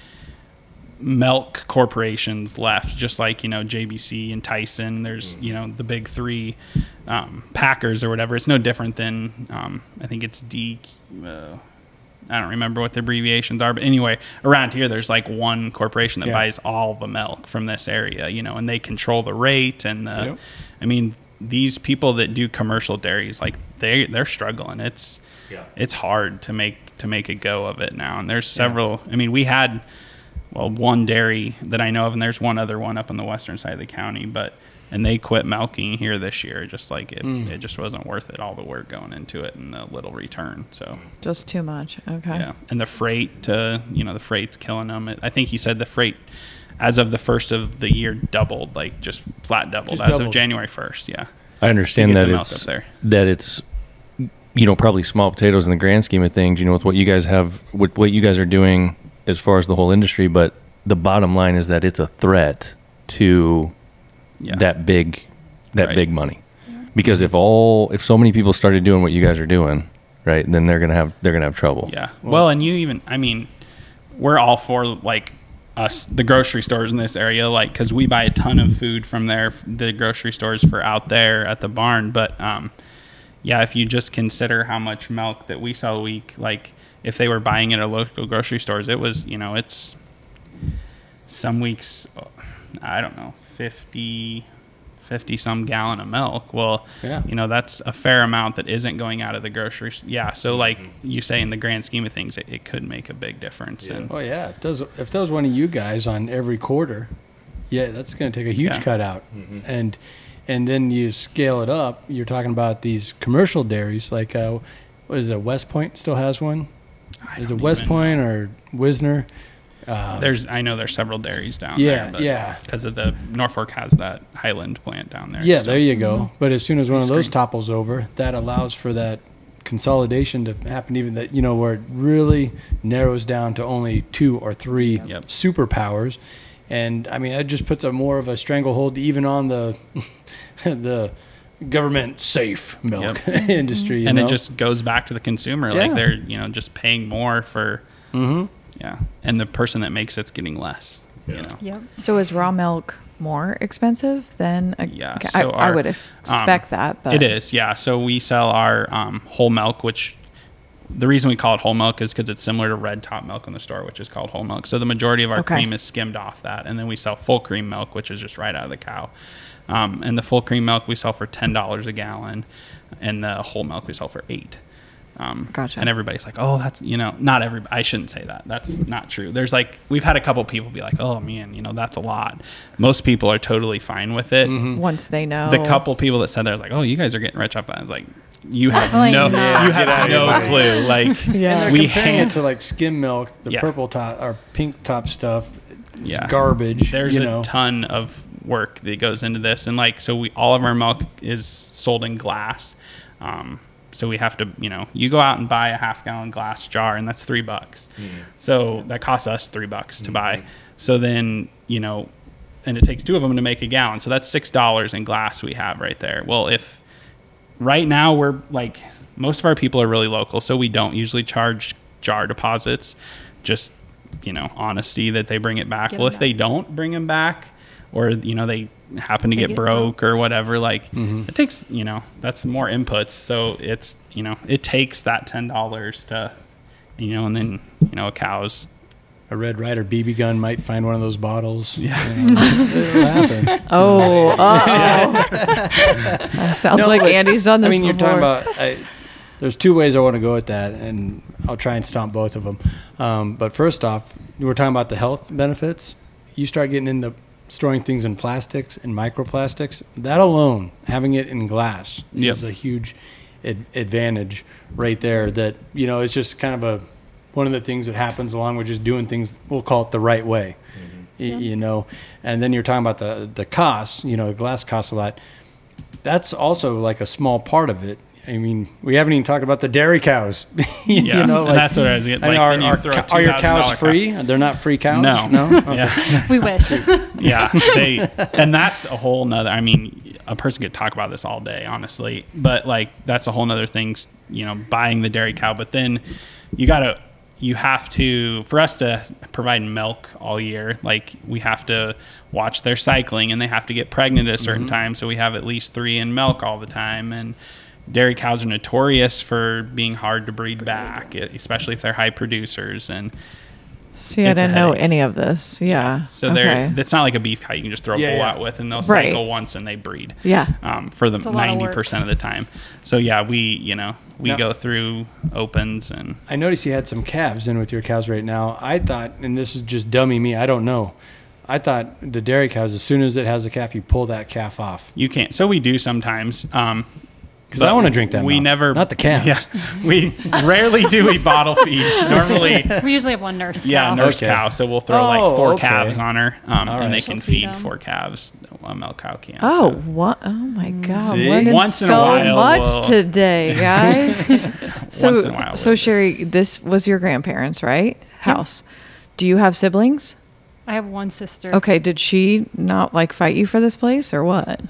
milk corporations left, just like, you know, J B C and Tyson. There's, you know, the big three um, Packers or whatever. It's no different than, um, I think it's D, uh, I don't remember what the abbreviations are, but anyway, around here there's like one corporation that Yeah. buys all the milk from this area, you know, and they control the rate and the, Yep. I mean, these people that do commercial dairies, like they they're struggling. It's it's hard to make to make a go of it now. And there's several. I mean, we had well one dairy that I know of, and there's one other one up on the western side of the county, but and they quit milking here this year. Just like it, Mm. it just wasn't worth it. All the work going into it and the little return. So. Just too much. Okay. Yeah, and the freight, uh, you know, the freight's killing them. I think he said the freight, as of the first of the year, doubled, like just flat doubled Just as doubled. of January first. Yeah, I understand to get that the milk it's up there. that it's you know probably small potatoes in the grand scheme of things. You know, with what you guys have, with what you guys are doing as far as the whole industry. But the bottom line is that it's a threat to Yeah. that big that Right. big money. Because if all if so many people started doing what you guys are doing, right, then they're gonna have they're gonna have trouble. Yeah. Well, and you even, I mean, we're all for like us, the grocery stores in this area, like, cause we buy a ton of food from there, the grocery stores for out there at the barn. But, um, yeah, if you just consider how much milk that we sell a week, like if they were buying it at local grocery stores, it was, you know, it's some weeks, I don't know, fifty, fifty some gallon of milk. Well, Yeah. you know, that's a fair amount that isn't going out of the grocery. s- Yeah. So like you say, in the grand scheme of things, it, it could make a big difference. And Oh yeah, if those if that was one of you guys on every quarter, yeah, that's going to take a huge Yeah. cut out, and and then you scale it up. You're talking about these commercial dairies, like uh, what is it? West Point still has one. I Is don't it West even Point know. or Wisner? Uh, There's, I know there's several dairies down Yeah, there. yeah. Because of the Norfolk has that Highland plant down there. yeah, so- there you go. But as soon as one of those Screen. topples over, that allows for that consolidation to happen. Even that you know where it really narrows down to only two or three Yep. superpowers. And I mean, that just puts a more of a stranglehold even on the the government safe milk industry. You and know? it just goes back to the consumer. Yeah. Like they're, you know, just paying more for, Mhm. yeah. And the person that makes it's getting less, you know. Yep. So is raw milk more expensive than a, Yeah, okay, so I, I our- would ex- expect um, that, but It is, yeah. So we sell our um, whole milk, which the reason we call it whole milk is because it's similar to red top milk in the store, which is called whole milk. So the majority of our Okay. cream is skimmed off that, and then we sell full cream milk, which is just right out of the cow. Um, and the full cream milk we sell for ten dollars a gallon, and the whole milk we sell for eight. Um, Gotcha. And everybody's like, "Oh, that's you know, not every." I shouldn't say that. That's not true. There's like we've had a couple people be like, "Oh man, you know, that's a lot." Most people are totally fine with it. once they know The couple people that said they're like, "Oh, you guys are getting rich off that." I was like, "You have Definitely no, not. you have no clue." Like, Yeah. And they're we comparing hand, it to like skim milk, the Yeah. purple top or pink top stuff. It's Yeah. garbage. there's you a know. ton of work that goes into this, and like, so we all of our milk is sold in glass. Um, so we have to, you know, you go out and buy a half gallon glass jar, and that's three bucks. So that costs us three bucks to buy. So then, you know, and it takes two of them to make a gallon. So that's six dollars in glass we have right there. Well, if right now we're like, most of our people are really local, so we don't usually charge jar deposits, just, you know, honesty that they bring it back. Give Well, them if they back. don't bring them back, or, you know, they happen to They get get broke broke. or whatever, like Mm-hmm. it takes, you know, that's more inputs. So it's, you know, it takes that ten dollars to, you know, and then, you know, a cow's, A Red Ryder B B gun might find one of those bottles. Yeah. You know, it'll happen. Oh, uh-oh. That sounds No, like but, Andy's done I this mean, you're before. talking about. I, there's two ways I want to go with that, and I'll try and stomp both of them. Um, but first off, we're talking about the health benefits. You start getting into storing things in plastics and microplastics. That alone, having it in glass, Yep. is a huge ad- advantage right there. That, you know, it's just kind of a one of the things that happens along with just doing things. We'll call it the right way. Y- You know, and then you're talking about the the costs. You know, the glass costs a lot. That's also like a small part of it. I mean, we haven't even talked about the dairy cows. you Yeah, know, and like, that's what I was getting. I mean, Like, are, then you are, throw a co- are your two thousand cows dollar free? They're not free cows. No. no. Okay. Yeah. We wish. Yeah, they, and that's a whole nother, I mean, a person could talk about this all day, honestly, but like, that's a whole nother thing, you know, buying the dairy cow, but then you gotta, you have to, for us to provide milk all year, like we have to watch their cycling, and they have to get pregnant at a certain time. So we have at least three in milk all the time. And dairy cows are notorious for being hard to breed back, especially if they're high producers. And See, I it's a didn't know headache. any of this. Yeah. so okay. they're, it's not like a beef cow you can just throw a Yeah, bull yeah. out with, and they'll Right. cycle once and they breed. Yeah. Um, for the a lot of ninety work. percent of the time. So yeah, we, you know, we Now- go through opens and I noticed you had some calves in with your cows right now. I thought, and this is just dummy me, I don't know. I thought the dairy cows, as soon as it has a calf, you pull that calf off. you can't. So we do sometimes. Um, Because I want to drink that We milk, never, not the calves. Yeah, we rarely do we bottle feed. Normally, We usually have one nurse. yeah, cow. nurse Okay. cow. So we'll throw Oh, like four okay. calves on her, um, All and they right. can She'll feed feed 'em. four calves. A milk cow can't. Oh, so. what? Oh my God! See? Learning Once in a so while, much we'll- today, guys. so, Once in a while, so we'll- Sherry, this was your grandparents, right? House. Do you have siblings? I have one sister. Okay. Did she not like fight you for this place or what?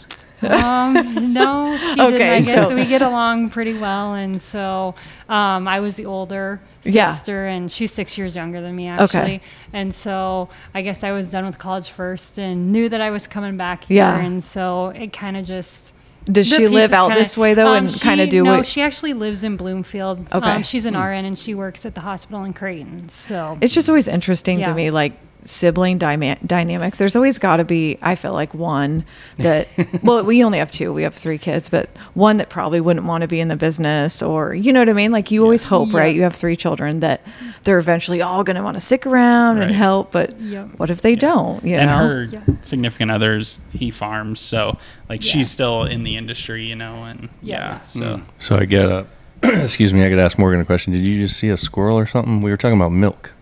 Um, no, she Okay, didn't. I guess so- we get along pretty well, and so um, I was the older Yeah. sister, and she's six years younger than me, Okay. actually. And so I guess I was done with college first, and knew that I was coming back here, Yeah. and so it kind of just. Does the she live pieces out kinda- this way though, um, and kind of she- do no, what? she actually lives in Bloomfield. Okay. Um, she's an R N, and she works at the hospital in Creighton. So It's just always interesting to Yeah. me, like sibling dyma- dynamics. There's always got to be, I feel like, one that, well, we only have two. We have three kids, but one that probably wouldn't want to be in the business, or, you know what I mean? Like, you always hope, Yeah. right? You have three children that they're eventually all going to want to stick around and Right. help, but Yep. what if they don't, you and know? her Yeah. significant others, he farms, so like Yeah. she's still in the industry, you know, and yeah, Yeah. so So I get a, excuse me, I could ask Morgan a question. Did you just see a squirrel or something? We were talking about milk.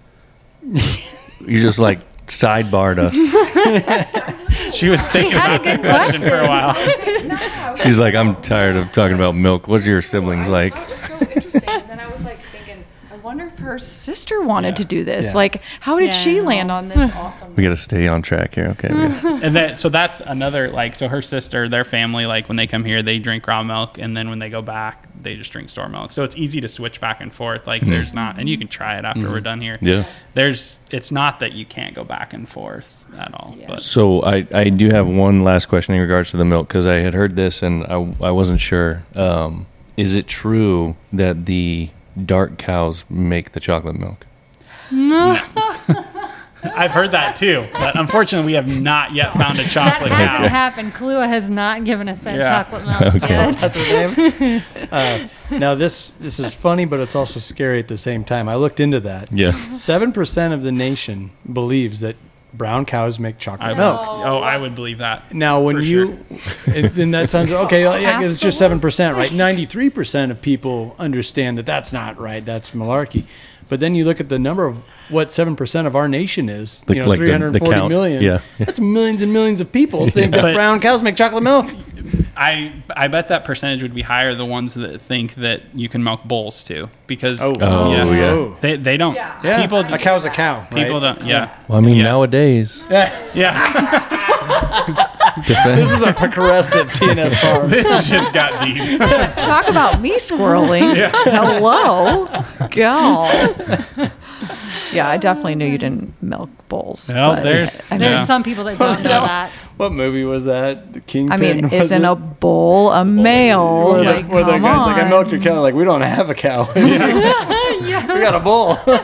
You just like sidebarred us. she was thinking had a about that good question for a while. She's like, I'm tired of talking about milk. What's your siblings like? It was so interesting. And then I was like thinking, I wonder if her sister wanted Yeah. to do this. Yeah. Like, how did Yeah, she I know. land on this awesome? We got to stay on track here. Okay. we gotta- And then, so that's another, like, so her sister, their family, like, when they come here, they drink raw milk, and then when they go back, they just drink store milk. So it's easy to switch back and forth. Like, there's not, and you can try it after we're done here. Yeah. There's, it's not that you can't go back and forth at all. Yeah. But So I, I do have one last question in regards to the milk, because I had heard this and I, I wasn't sure. Um, is it true that the dark cows make the chocolate milk? I've heard that too. But unfortunately, we have not yet found a that chocolate hasn't cow. happened. Kahlua has not given us that Yeah. chocolate milk Okay. yet. That's her name. Uh, now this this is funny, but it's also scary at the same time. I looked into that. Yeah. Seven percent of the nation believes that brown cows make chocolate I, milk. oh, I would believe that. Now, when For you, and, and that sounds okay. Yeah, it's just seven Absolutely. percent, right? Ninety-three percent of people understand that that's not right. That's malarkey. But then you look at the number of what seven percent of our nation is, The- you know, like the- three hundred forty the count. million. Yeah. That's millions and millions of people think that But- brown cows make chocolate milk. I I bet that percentage would be higher the ones that think that you can milk bulls too, because Oh. Oh, yeah, yeah. they they don't Yeah. people a cow's a cow. people right? don't yeah Well, I mean, yeah. nowadays, yeah This is a progressive T N S farm. this just got deep. Talk about me squirreling. Hello. God. Yeah, I definitely knew you didn't milk bulls. Well, but there's- I mean, There's Yeah. some people that don't know that. What movie was that? The Kingpin. I mean, was isn't it? a bull a male? Where, Like, the, where the come guy's like, I on. milked your cow. Like, we don't have a cow. We got a bull.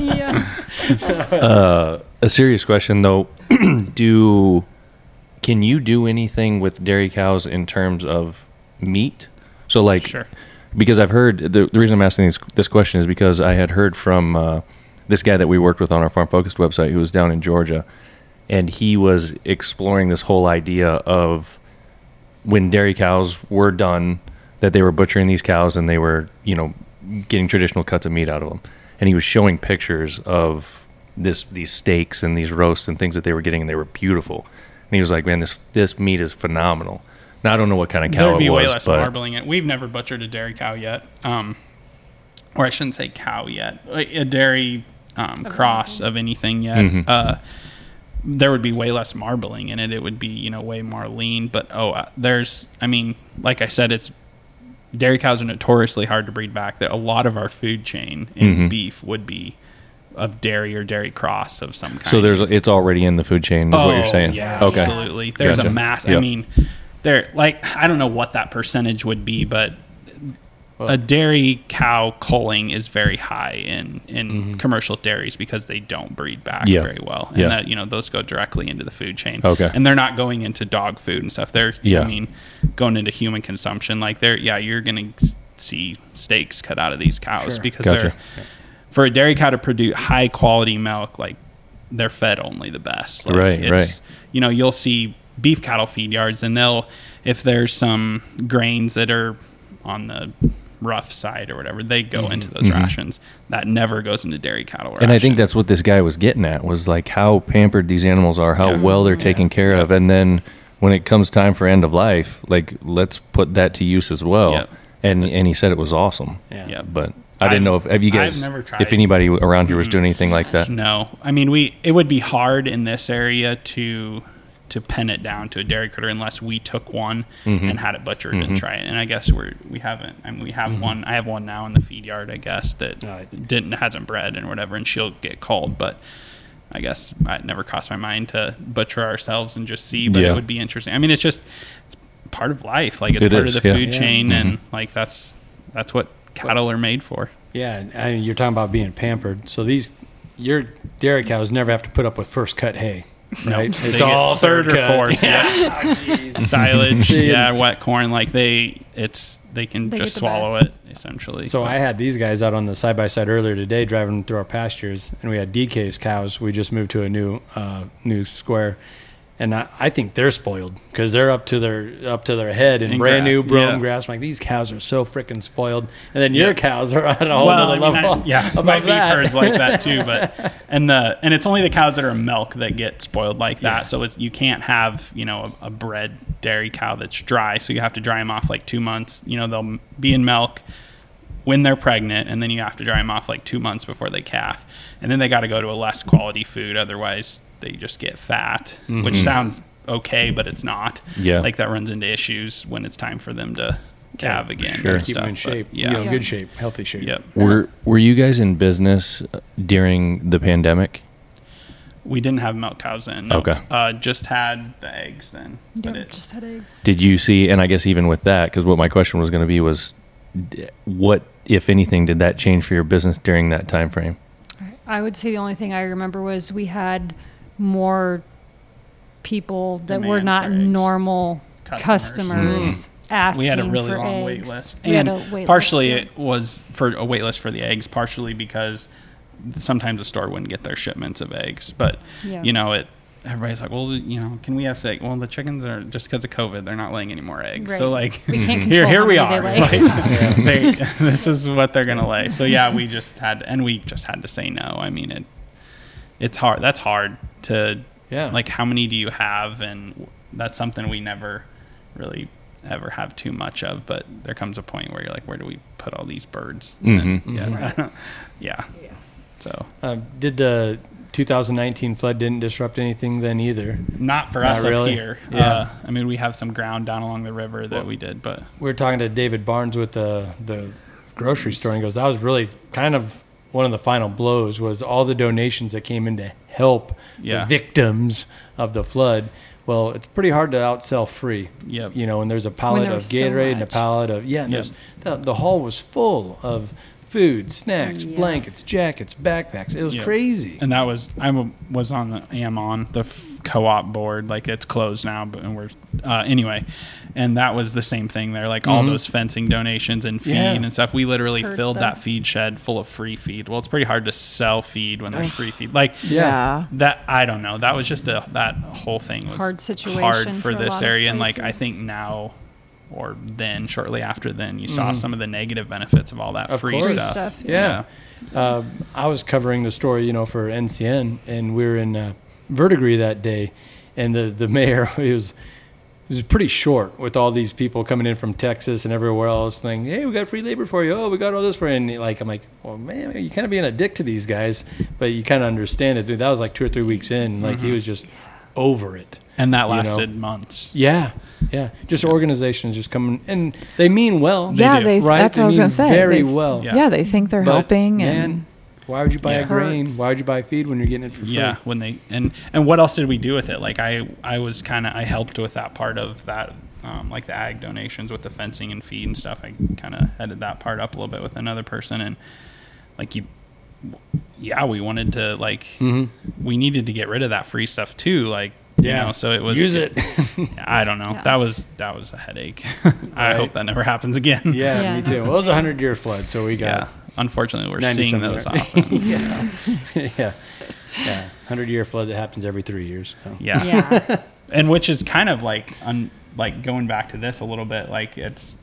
uh, a serious question though, do can you do anything with dairy cows in terms of meat? So like, Sure. because I've heard the, the reason I'm asking this, this question is because I had heard from uh, this guy that we worked with on our Farm Focused website who was down in Georgia, and he was exploring this whole idea of when dairy cows were done, that they were butchering these cows and they were, you know, getting traditional cuts of meat out of them. And he was showing pictures of this these steaks and these roasts and things that they were getting, and they were beautiful. And he was like, man, this this meat is phenomenal. Now, I don't know what kind of cow There'd be it way was, less but marbling it. We've never butchered a dairy cow yet, um, or I shouldn't say cow yet. Like a dairy um, cross of anything yet. Mhm. Uh, there would be way less marbling in it. It would be, you know, way more lean. But oh, uh, there's, I mean, like I said, it's dairy cows are notoriously hard to breed back. That a lot of our food chain in Mhm. beef would be of dairy or dairy cross of some kind. so there's it's already in the food chain, is what you're saying. Oh, Yeah, Okay. absolutely. There's Gotcha. a mass. I Yep. mean, there like I don't know what that percentage would be, but a dairy cow culling is very high in in Mm-hmm. commercial dairies because they don't breed back Yeah. very well, and Yeah. that you know those go directly into the food chain. Okay. and they're not going into dog food and stuff. They're Yeah. I mean, going into human consumption. Like they're yeah, you're gonna s- see steaks cut out of these cows Sure. because Gotcha. they're for a dairy cow to produce high quality milk, like they're fed only the best. Like, Right, it's, right. You know, you'll see beef cattle feed yards, and they'll if there's some grains that are on the rough side or whatever, they go into those Mhm. rations. That never goes into dairy cattle ration. And I think that's what this guy was getting at, was like how pampered these animals are, how Yeah. well they're taken care of, and then when it comes time for end of life, like let's put that to use as well. Yep. And and he said it was awesome. Yeah. Yeah. But I didn't I've- know if have you I've guys, never tried. if anybody around here was doing anything like that. No, I mean we. It would be hard in this area to to pin it down to a dairy critter unless we took one Mhm. and had it butchered Mhm. and try it. And I guess we're we haven't. I mean we have one. I have one now in the feed yard. I guess that Right. didn't hasn't bred and whatever, and she'll get culled. But I guess it never crossed my mind to butcher ourselves and just see. But Yeah. it would be interesting. I mean it's just it's part of life. Like it's It part is, of the yeah. food Yeah. chain, Mhm. and like that's that's what cattle are made for. Yeah, I mean, you're talking about being pampered. So these, your dairy cows never have to put up with first cut hay, right? They It's get all third or cut. fourth. Yeah. Silage, See, yeah, wet corn. Like they, it's they can They just get the swallow best. it essentially. So But- I had these guys out on the side by side earlier today, driving through our pastures, and we had D K's cows. We just moved to a new, uh, new square, and I, I think they're spoiled because they're up to their up to their head in In brand new grass, brome yeah. grass. I'm like, these cows are so freaking spoiled, and then your Yeah. cows are at a whole well, other I mean, level. I- yeah, above my beef that. herds like that too. But and the and it's only the cows that are milk that get spoiled like that. Yeah. So it's you can't have you know a, a bred dairy cow that's dry. So you have to dry them off like two months. You know they'll be in milk when they're pregnant, and then you have to dry them off like two months before they calf, and then they got to go to a less quality food. Otherwise, they just get fat, which sounds okay, but it's not. Yeah. like that runs into issues when it's time for them to calve again. Sure. and Keep stuff. them in But, shape. yeah. You know, Yeah. good shape, healthy shape. Yep. Were were you guys in business during the pandemic? We didn't have milk cows then. no. Okay. Uh, just had the eggs then. But Yep, it, just had eggs. Did you see, and I guess even with that, because what my question was going to be was, d- what, if anything, did that change for your business during that time frame? I would say the only thing I remember was we had more people that were Demand not for eggs. normal Customers. customers, asking we had a really for long wait eggs. list. We had And a wait partially list, it was for a wait list for the eggs, partially because sometimes the store wouldn't get their shipments of eggs. But, Yeah. you know, it everybody's like, well, you know, can we have egg? Well, the chickens are just because of COVID, they're not laying any more eggs. Right. So like, We can't here, control here how we many are. they lay. Like, they, this is what they're gonna lay. So yeah, we just had, and we just had to say no. I mean, it, it's hard. That's hard to, Yeah. like, how many do you have? And that's something we never really ever have too much of. But there comes a point where you're like, where do we put all these birds? And Mhm. yeah, yeah. So Uh, did the two thousand nineteen flood didn't disrupt anything then either? not for Not us really? up here. Yeah. Uh, I mean, we have some ground down along the river that Well, we did, but We were talking to David Barnes with the the grocery store, and he goes, that was really kind of one of the final blows, was all the donations that came in to help Yeah. the victims of the flood. Well, it's pretty hard to outsell free. Yep. You know, and there's a pallet there of was so Gatorade and a much. pallet of, yeah, and Yep. there's, the, the hall was full of food, snacks, Yeah. blankets, jackets, backpacks. It was Yeah. crazy. and that was I w- was on the am on the f- co-op board. Like, it's closed now, but and we're uh, anyway. And that was the same thing there. Like, all Mhm. those fencing donations and feed Yeah. and stuff. We literally Heard filled that. that feed shed full of free feed. Well, it's pretty hard to sell feed when there's free feed. Like, Yeah. that I don't know. That was just a that whole thing was Hard situation hard for for a this lot of area. And like, I places. think now or then, shortly after then, you saw some of the negative benefits of all that Of free course. Free stuff. stuff, Yeah. Uh, I was covering the story, you know, for N C N, and we were in uh, Verdigris that day, and the, the mayor, he was, it was pretty short with all these people coming in from Texas and everywhere else saying, hey, we got free labor for you. Oh, we got all this for you. And like, I'm like, well, man, you're kind of being a dick to these guys, but you kind of understand it. Dude, that was like two or three weeks in. Like, he was just over it. And that You know? lasted months. Yeah. Yeah. Just organizations just coming, and they mean well. yeah, do, they. right? That's They what I was mean gonna say. very They- well. Yeah. Yeah. they think they're But, helping, man, and why would you buy Yeah. a grain? Hurts. Why would you buy feed when you're getting it for free? Yeah, when they and and what else did we do with it? Like, I I was kind of I helped with that part of that, um, like the ag donations with the fencing and feed and stuff. I kind of headed that part up a little bit with another person, and like you, yeah, we wanted to like Mhm. we needed to get rid of that free stuff too. Like, Yeah. you know, so it was Use it. I don't know. Yeah. That was that was a headache. I Right. hope that never happens again. Yeah, Yeah. me too. Well, it was a hundred year flood, so we yeah. got Unfortunately, we're ninety seeing something those there. often. yeah, yeah, yeah. Hundred year flood that happens every three years. So. Yeah. yeah, And which is kind of like un, like going back to this a little bit, like it's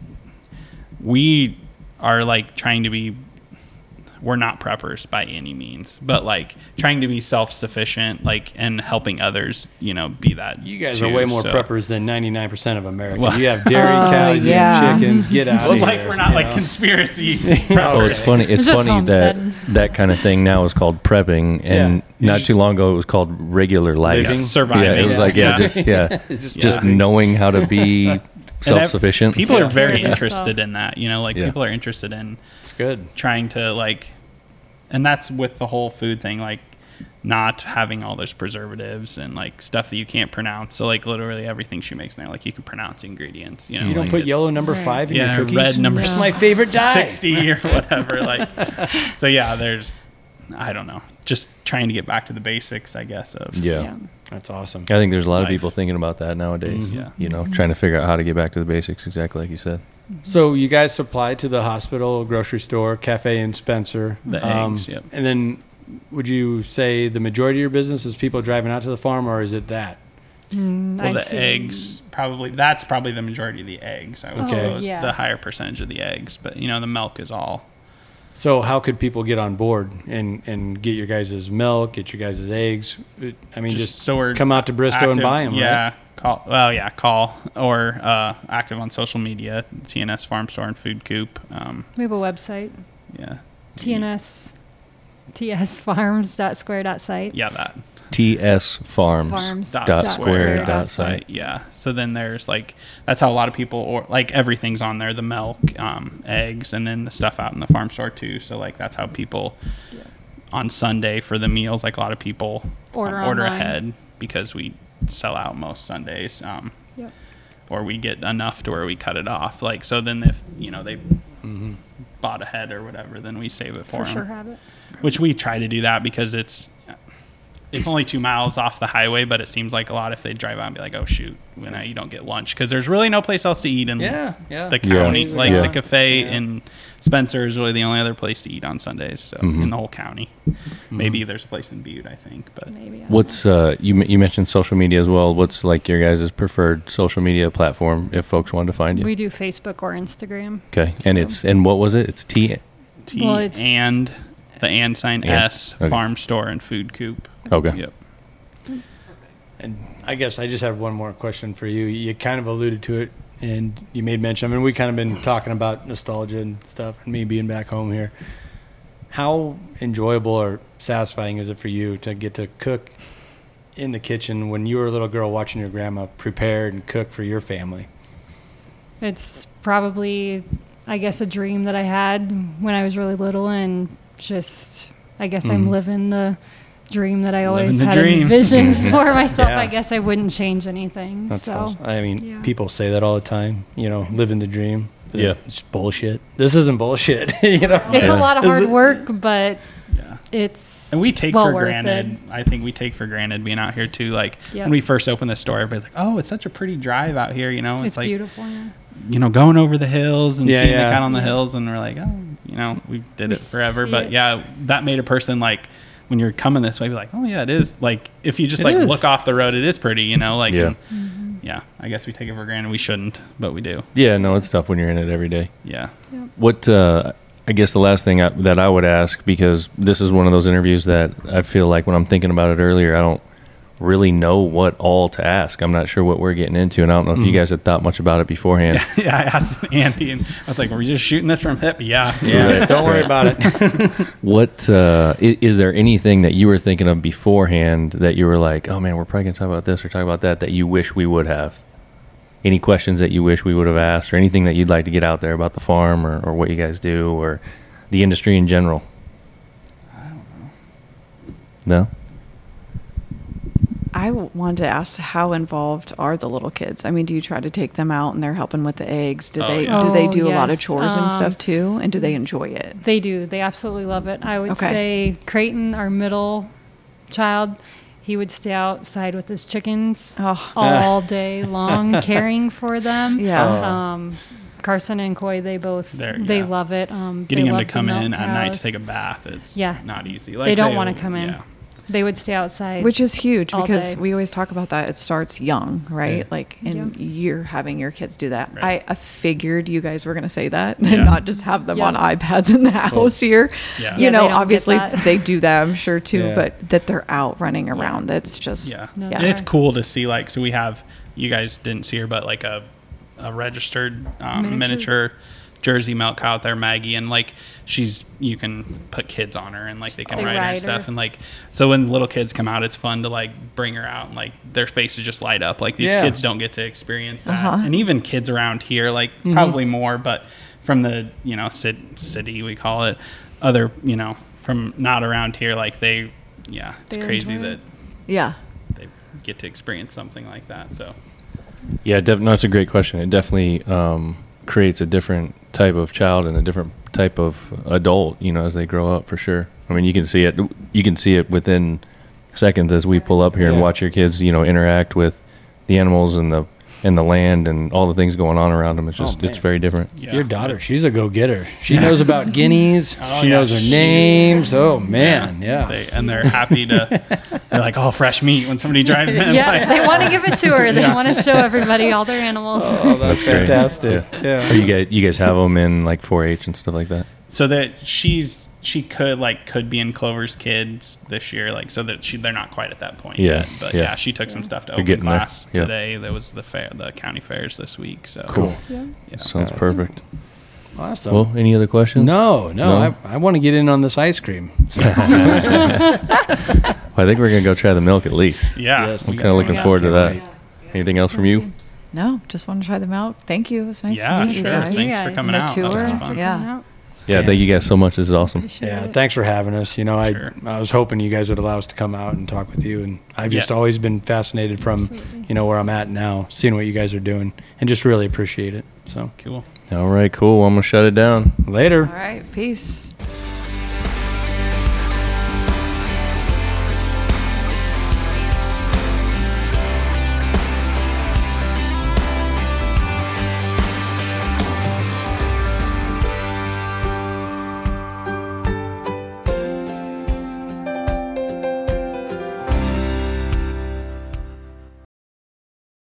we are like trying to be we're not preppers by any means, but like trying to be self-sufficient, like, and helping others, you know, be that. You guys too, are way more so. preppers than ninety-nine percent of America. Well- you have dairy Oh, cows, you yeah. have chickens. Get out Well, of like here. we're not you like know? conspiracy. Oh, preppers. it's funny. It's It's just funny that homestead. that kind of thing now is called prepping, and Yeah. not too long ago it was called regular life. Living. Surviving. Yeah, it was like yeah, Yeah. just yeah, It's just just living. knowing how to be And self-sufficient. People are Yeah. very Yeah. interested in that, you know, like Yeah. people are interested in It's good. trying to like, and that's with the whole food thing, like not having all those preservatives and like stuff that you can't pronounce. So like literally everything she makes now, like you can pronounce ingredients. You know, You don't like put it's- yellow number Right. five in yeah, your cookies. red number It's No. my favorite dye. sixty or whatever. Like, so yeah, there's, I don't know, just trying to get back to the basics, I guess. Of yeah. yeah. That's awesome. I think there's a lot of Life. people thinking about that nowadays. Mhm. Yeah. You know, trying to figure out how to get back to the basics, exactly like you said. So you guys supply to the hospital, grocery store, cafe, and Spencer. The Um, eggs, yep. And then, would you say the majority of your business is people driving out to the farm, or is it that? Mm, Well, I'd the say- eggs probably that's probably the majority of the eggs. I would Okay. suppose yeah. the higher percentage of the eggs, but you know the milk is all. So how could people get on board and, and get your guys' milk, get your guys' eggs? It- I mean, just, so we're come out to Bristow and active- buy them, Yeah, right? call. Well, yeah, call or uh, active on social media. T N S Farm Store and Food Coop. Um, We have a website, yeah, T N S, T S farms dot square dot site. yeah, that T S Farms Farms dot dot square square dot dot site. Yeah. So then there's like that's how a lot of people or like everything's on there. The milk, um, eggs, and then the stuff out in the farm store too. So like that's how people on Sunday for the meals. Like a lot of people Order um, order online. ahead because we sell out most Sundays. Um, Yep. or we get enough to where we cut it off. Like so, then if you know they bought ahead or whatever, then we save it for, For them. sure have it. Which we try to do that because it's it's only two miles off the highway, but it seems like a lot if they drive out and be like, oh shoot, when I, you don't get lunch, because there's really no place else to eat in Yeah, yeah. the county. Yeah. Like Yeah. the cafe Yeah. in Spencer is really the only other place to eat on Sundays. So Mhm. in the whole county, maybe there's a place in Butte, I think, but Maybe. I don't What's uh you m- you mentioned social media as well. What's like your guys' preferred social media platform if folks wanted to find know. you? We do Facebook or Instagram. Okay, and it's and what was it? It's T. T Well, it's- and the and sign And, S okay. farm store and food coop. Okay. Yep. And I guess I just have one more question for you. You kind of alluded to it, and you made mention. I mean, we kind of been talking about nostalgia and stuff, and me being back home here. How enjoyable or satisfying is it for you to get to cook in the kitchen when you were a little girl watching your grandma prepare and cook for your family? It's probably, I guess, a dream that I had when I was really little, and just, I guess I'm Mhm. living the dream that I Living always the had dream. envisioned for myself. Yeah. I guess I wouldn't change anything. That's so awesome. I mean, yeah. people say that all the time, you know, living the dream. Yeah. It's bullshit. This isn't bullshit, you know? it's Yeah. a lot of Is hard it- work, but Yeah. it's And we take well for worth granted. it. I think we take for granted being out here too. Like Yep. when we first opened the store, everybody's like, "Oh, it's such a pretty drive out here." You know, it's, It's like beautiful. Yeah. you know, going over the hills and Yeah, seeing yeah. the cattle on the hills, and we're like, "Oh, you know, we did We it forever." see But it. yeah, that made a person like when you're coming this way, be like, "Oh yeah, it is." Like if you just It like is. look off the road, it is pretty. You know, like Yeah. and- Mm-hmm. yeah. I guess we take it for granted. We shouldn't, but we do. Yeah, no, it's tough when you're in it every day. Yeah. What uh, I guess the last thing I, that I would ask, because this is one of those interviews that I feel like when I'm thinking about it earlier, I don't really know what all to ask. I'm not sure what we're getting into, and I don't know if you guys had thought much about it beforehand. Yeah, I asked Andy, and I was like, "Are we just shooting this from hip?" Yeah. Yeah, don't worry about it. What uh, is, is there anything that you were thinking of beforehand that you were like, oh man, we're probably gonna talk about this or talk about that that you wish we would have? Any questions that you wish we would have asked, or anything that you'd like to get out there about the farm or, or what you guys do or the industry in general? I don't know. No? I w- wanted to ask, how involved are the little kids? I mean, do you try to take them out and they're helping with the eggs? Do Oh, they yeah. do they Oh, do a lot of yes. chores and Um, stuff too? And do they enjoy it? They do. They absolutely love it. I would Okay. say Creighton, our middle child, he would stay outside with his chickens Oh, all day long, caring for them. yeah. Um, Carson and Coy, they both They're- they yeah. love it. Um, Getting they them to love the come milk in at night to cows. take a bath, it's Yeah. not easy. They don't wanna will- come in. Yeah. They would stay outside. Which is huge all because day. we always talk about that. It starts young, right? Yeah. Like, and you're having your kids do that. Right. I, I figured you guys were going to say that Yeah. and not just have them Yeah. on iPads in the house here. Yeah. You Yeah, know, they don't get obviously that. they do that, I'm sure too, Yeah. but that they're out running around. That's just, Yeah. No, yeah. And it's cool to see, like, so we have, you guys didn't see her, but like a, a registered um, Miniature. miniature Jersey milk cow out there, Maggie, and like she's, you can put kids on her and like they can They ride her ride and stuff. her. And like, so when little kids come out, it's fun to like bring her out and like their faces just light up. Like these Yeah. kids don't get to experience that. Uh-huh. And even kids around here, like probably more, but from the, you know, cit- city, we call it, other, you know, from not around here, like they, yeah, it's They crazy enjoy that it. yeah. they get to experience something like that. So Yeah, def- no, that's a great question. It definitely um, creates a different type of child and a different type of adult, you know, as they grow up, for sure. I mean, you can see it. You can see it within seconds as we pull up here and Yeah. watch your kids, you know, interact with the animals and the and the land and all the things going on around them. It's Oh, just, it's man. very different. yeah, Your daughter, it's- she's a go-getter. She knows about guineas. Oh, she yeah, knows her she's- names. Oh, man. Yeah. They, and they're happy to. They're like, oh, fresh meat when somebody drives in. Yeah, like, they want to give it to her. They want to show everybody all their animals. Oh, that's, great. fantastic. Yeah. Yeah. Oh, you guys, you guys have them in like four H and stuff like that. so that she's she could like could be in Clover's Kids this year, like so that she they're not quite at that point Yeah, yet. But yeah. yeah, she took some stuff to They're open getting there, class yeah. today. There was the fair, the county fairs this week. So Cool. Yeah. Yeah. Sounds perfect. Awesome. Well, any other questions? no, no, No? I, I want to get in on this ice cream. Well, I think we're gonna go try the milk at least. yeah, Yes. I'm we kind of got looking Yeah. forward to that. Can't Anything else from you? No, just want to try them out. Thank you. It was nice Yeah, to meet sure. you guys. Thanks guys. for coming The out. That was tour, fun. yeah. Yeah, Yeah. thank you guys so much. This is awesome. Yeah, thanks for having us. You know, I Sure. I was hoping you guys would allow us to come out and talk with you, and I've just Yeah. always been fascinated from Absolutely. you know where I'm at now, seeing what you guys are doing, and just really appreciate it. So Cool. All right, cool. Well, I'm gonna shut it down. later. All right. Peace.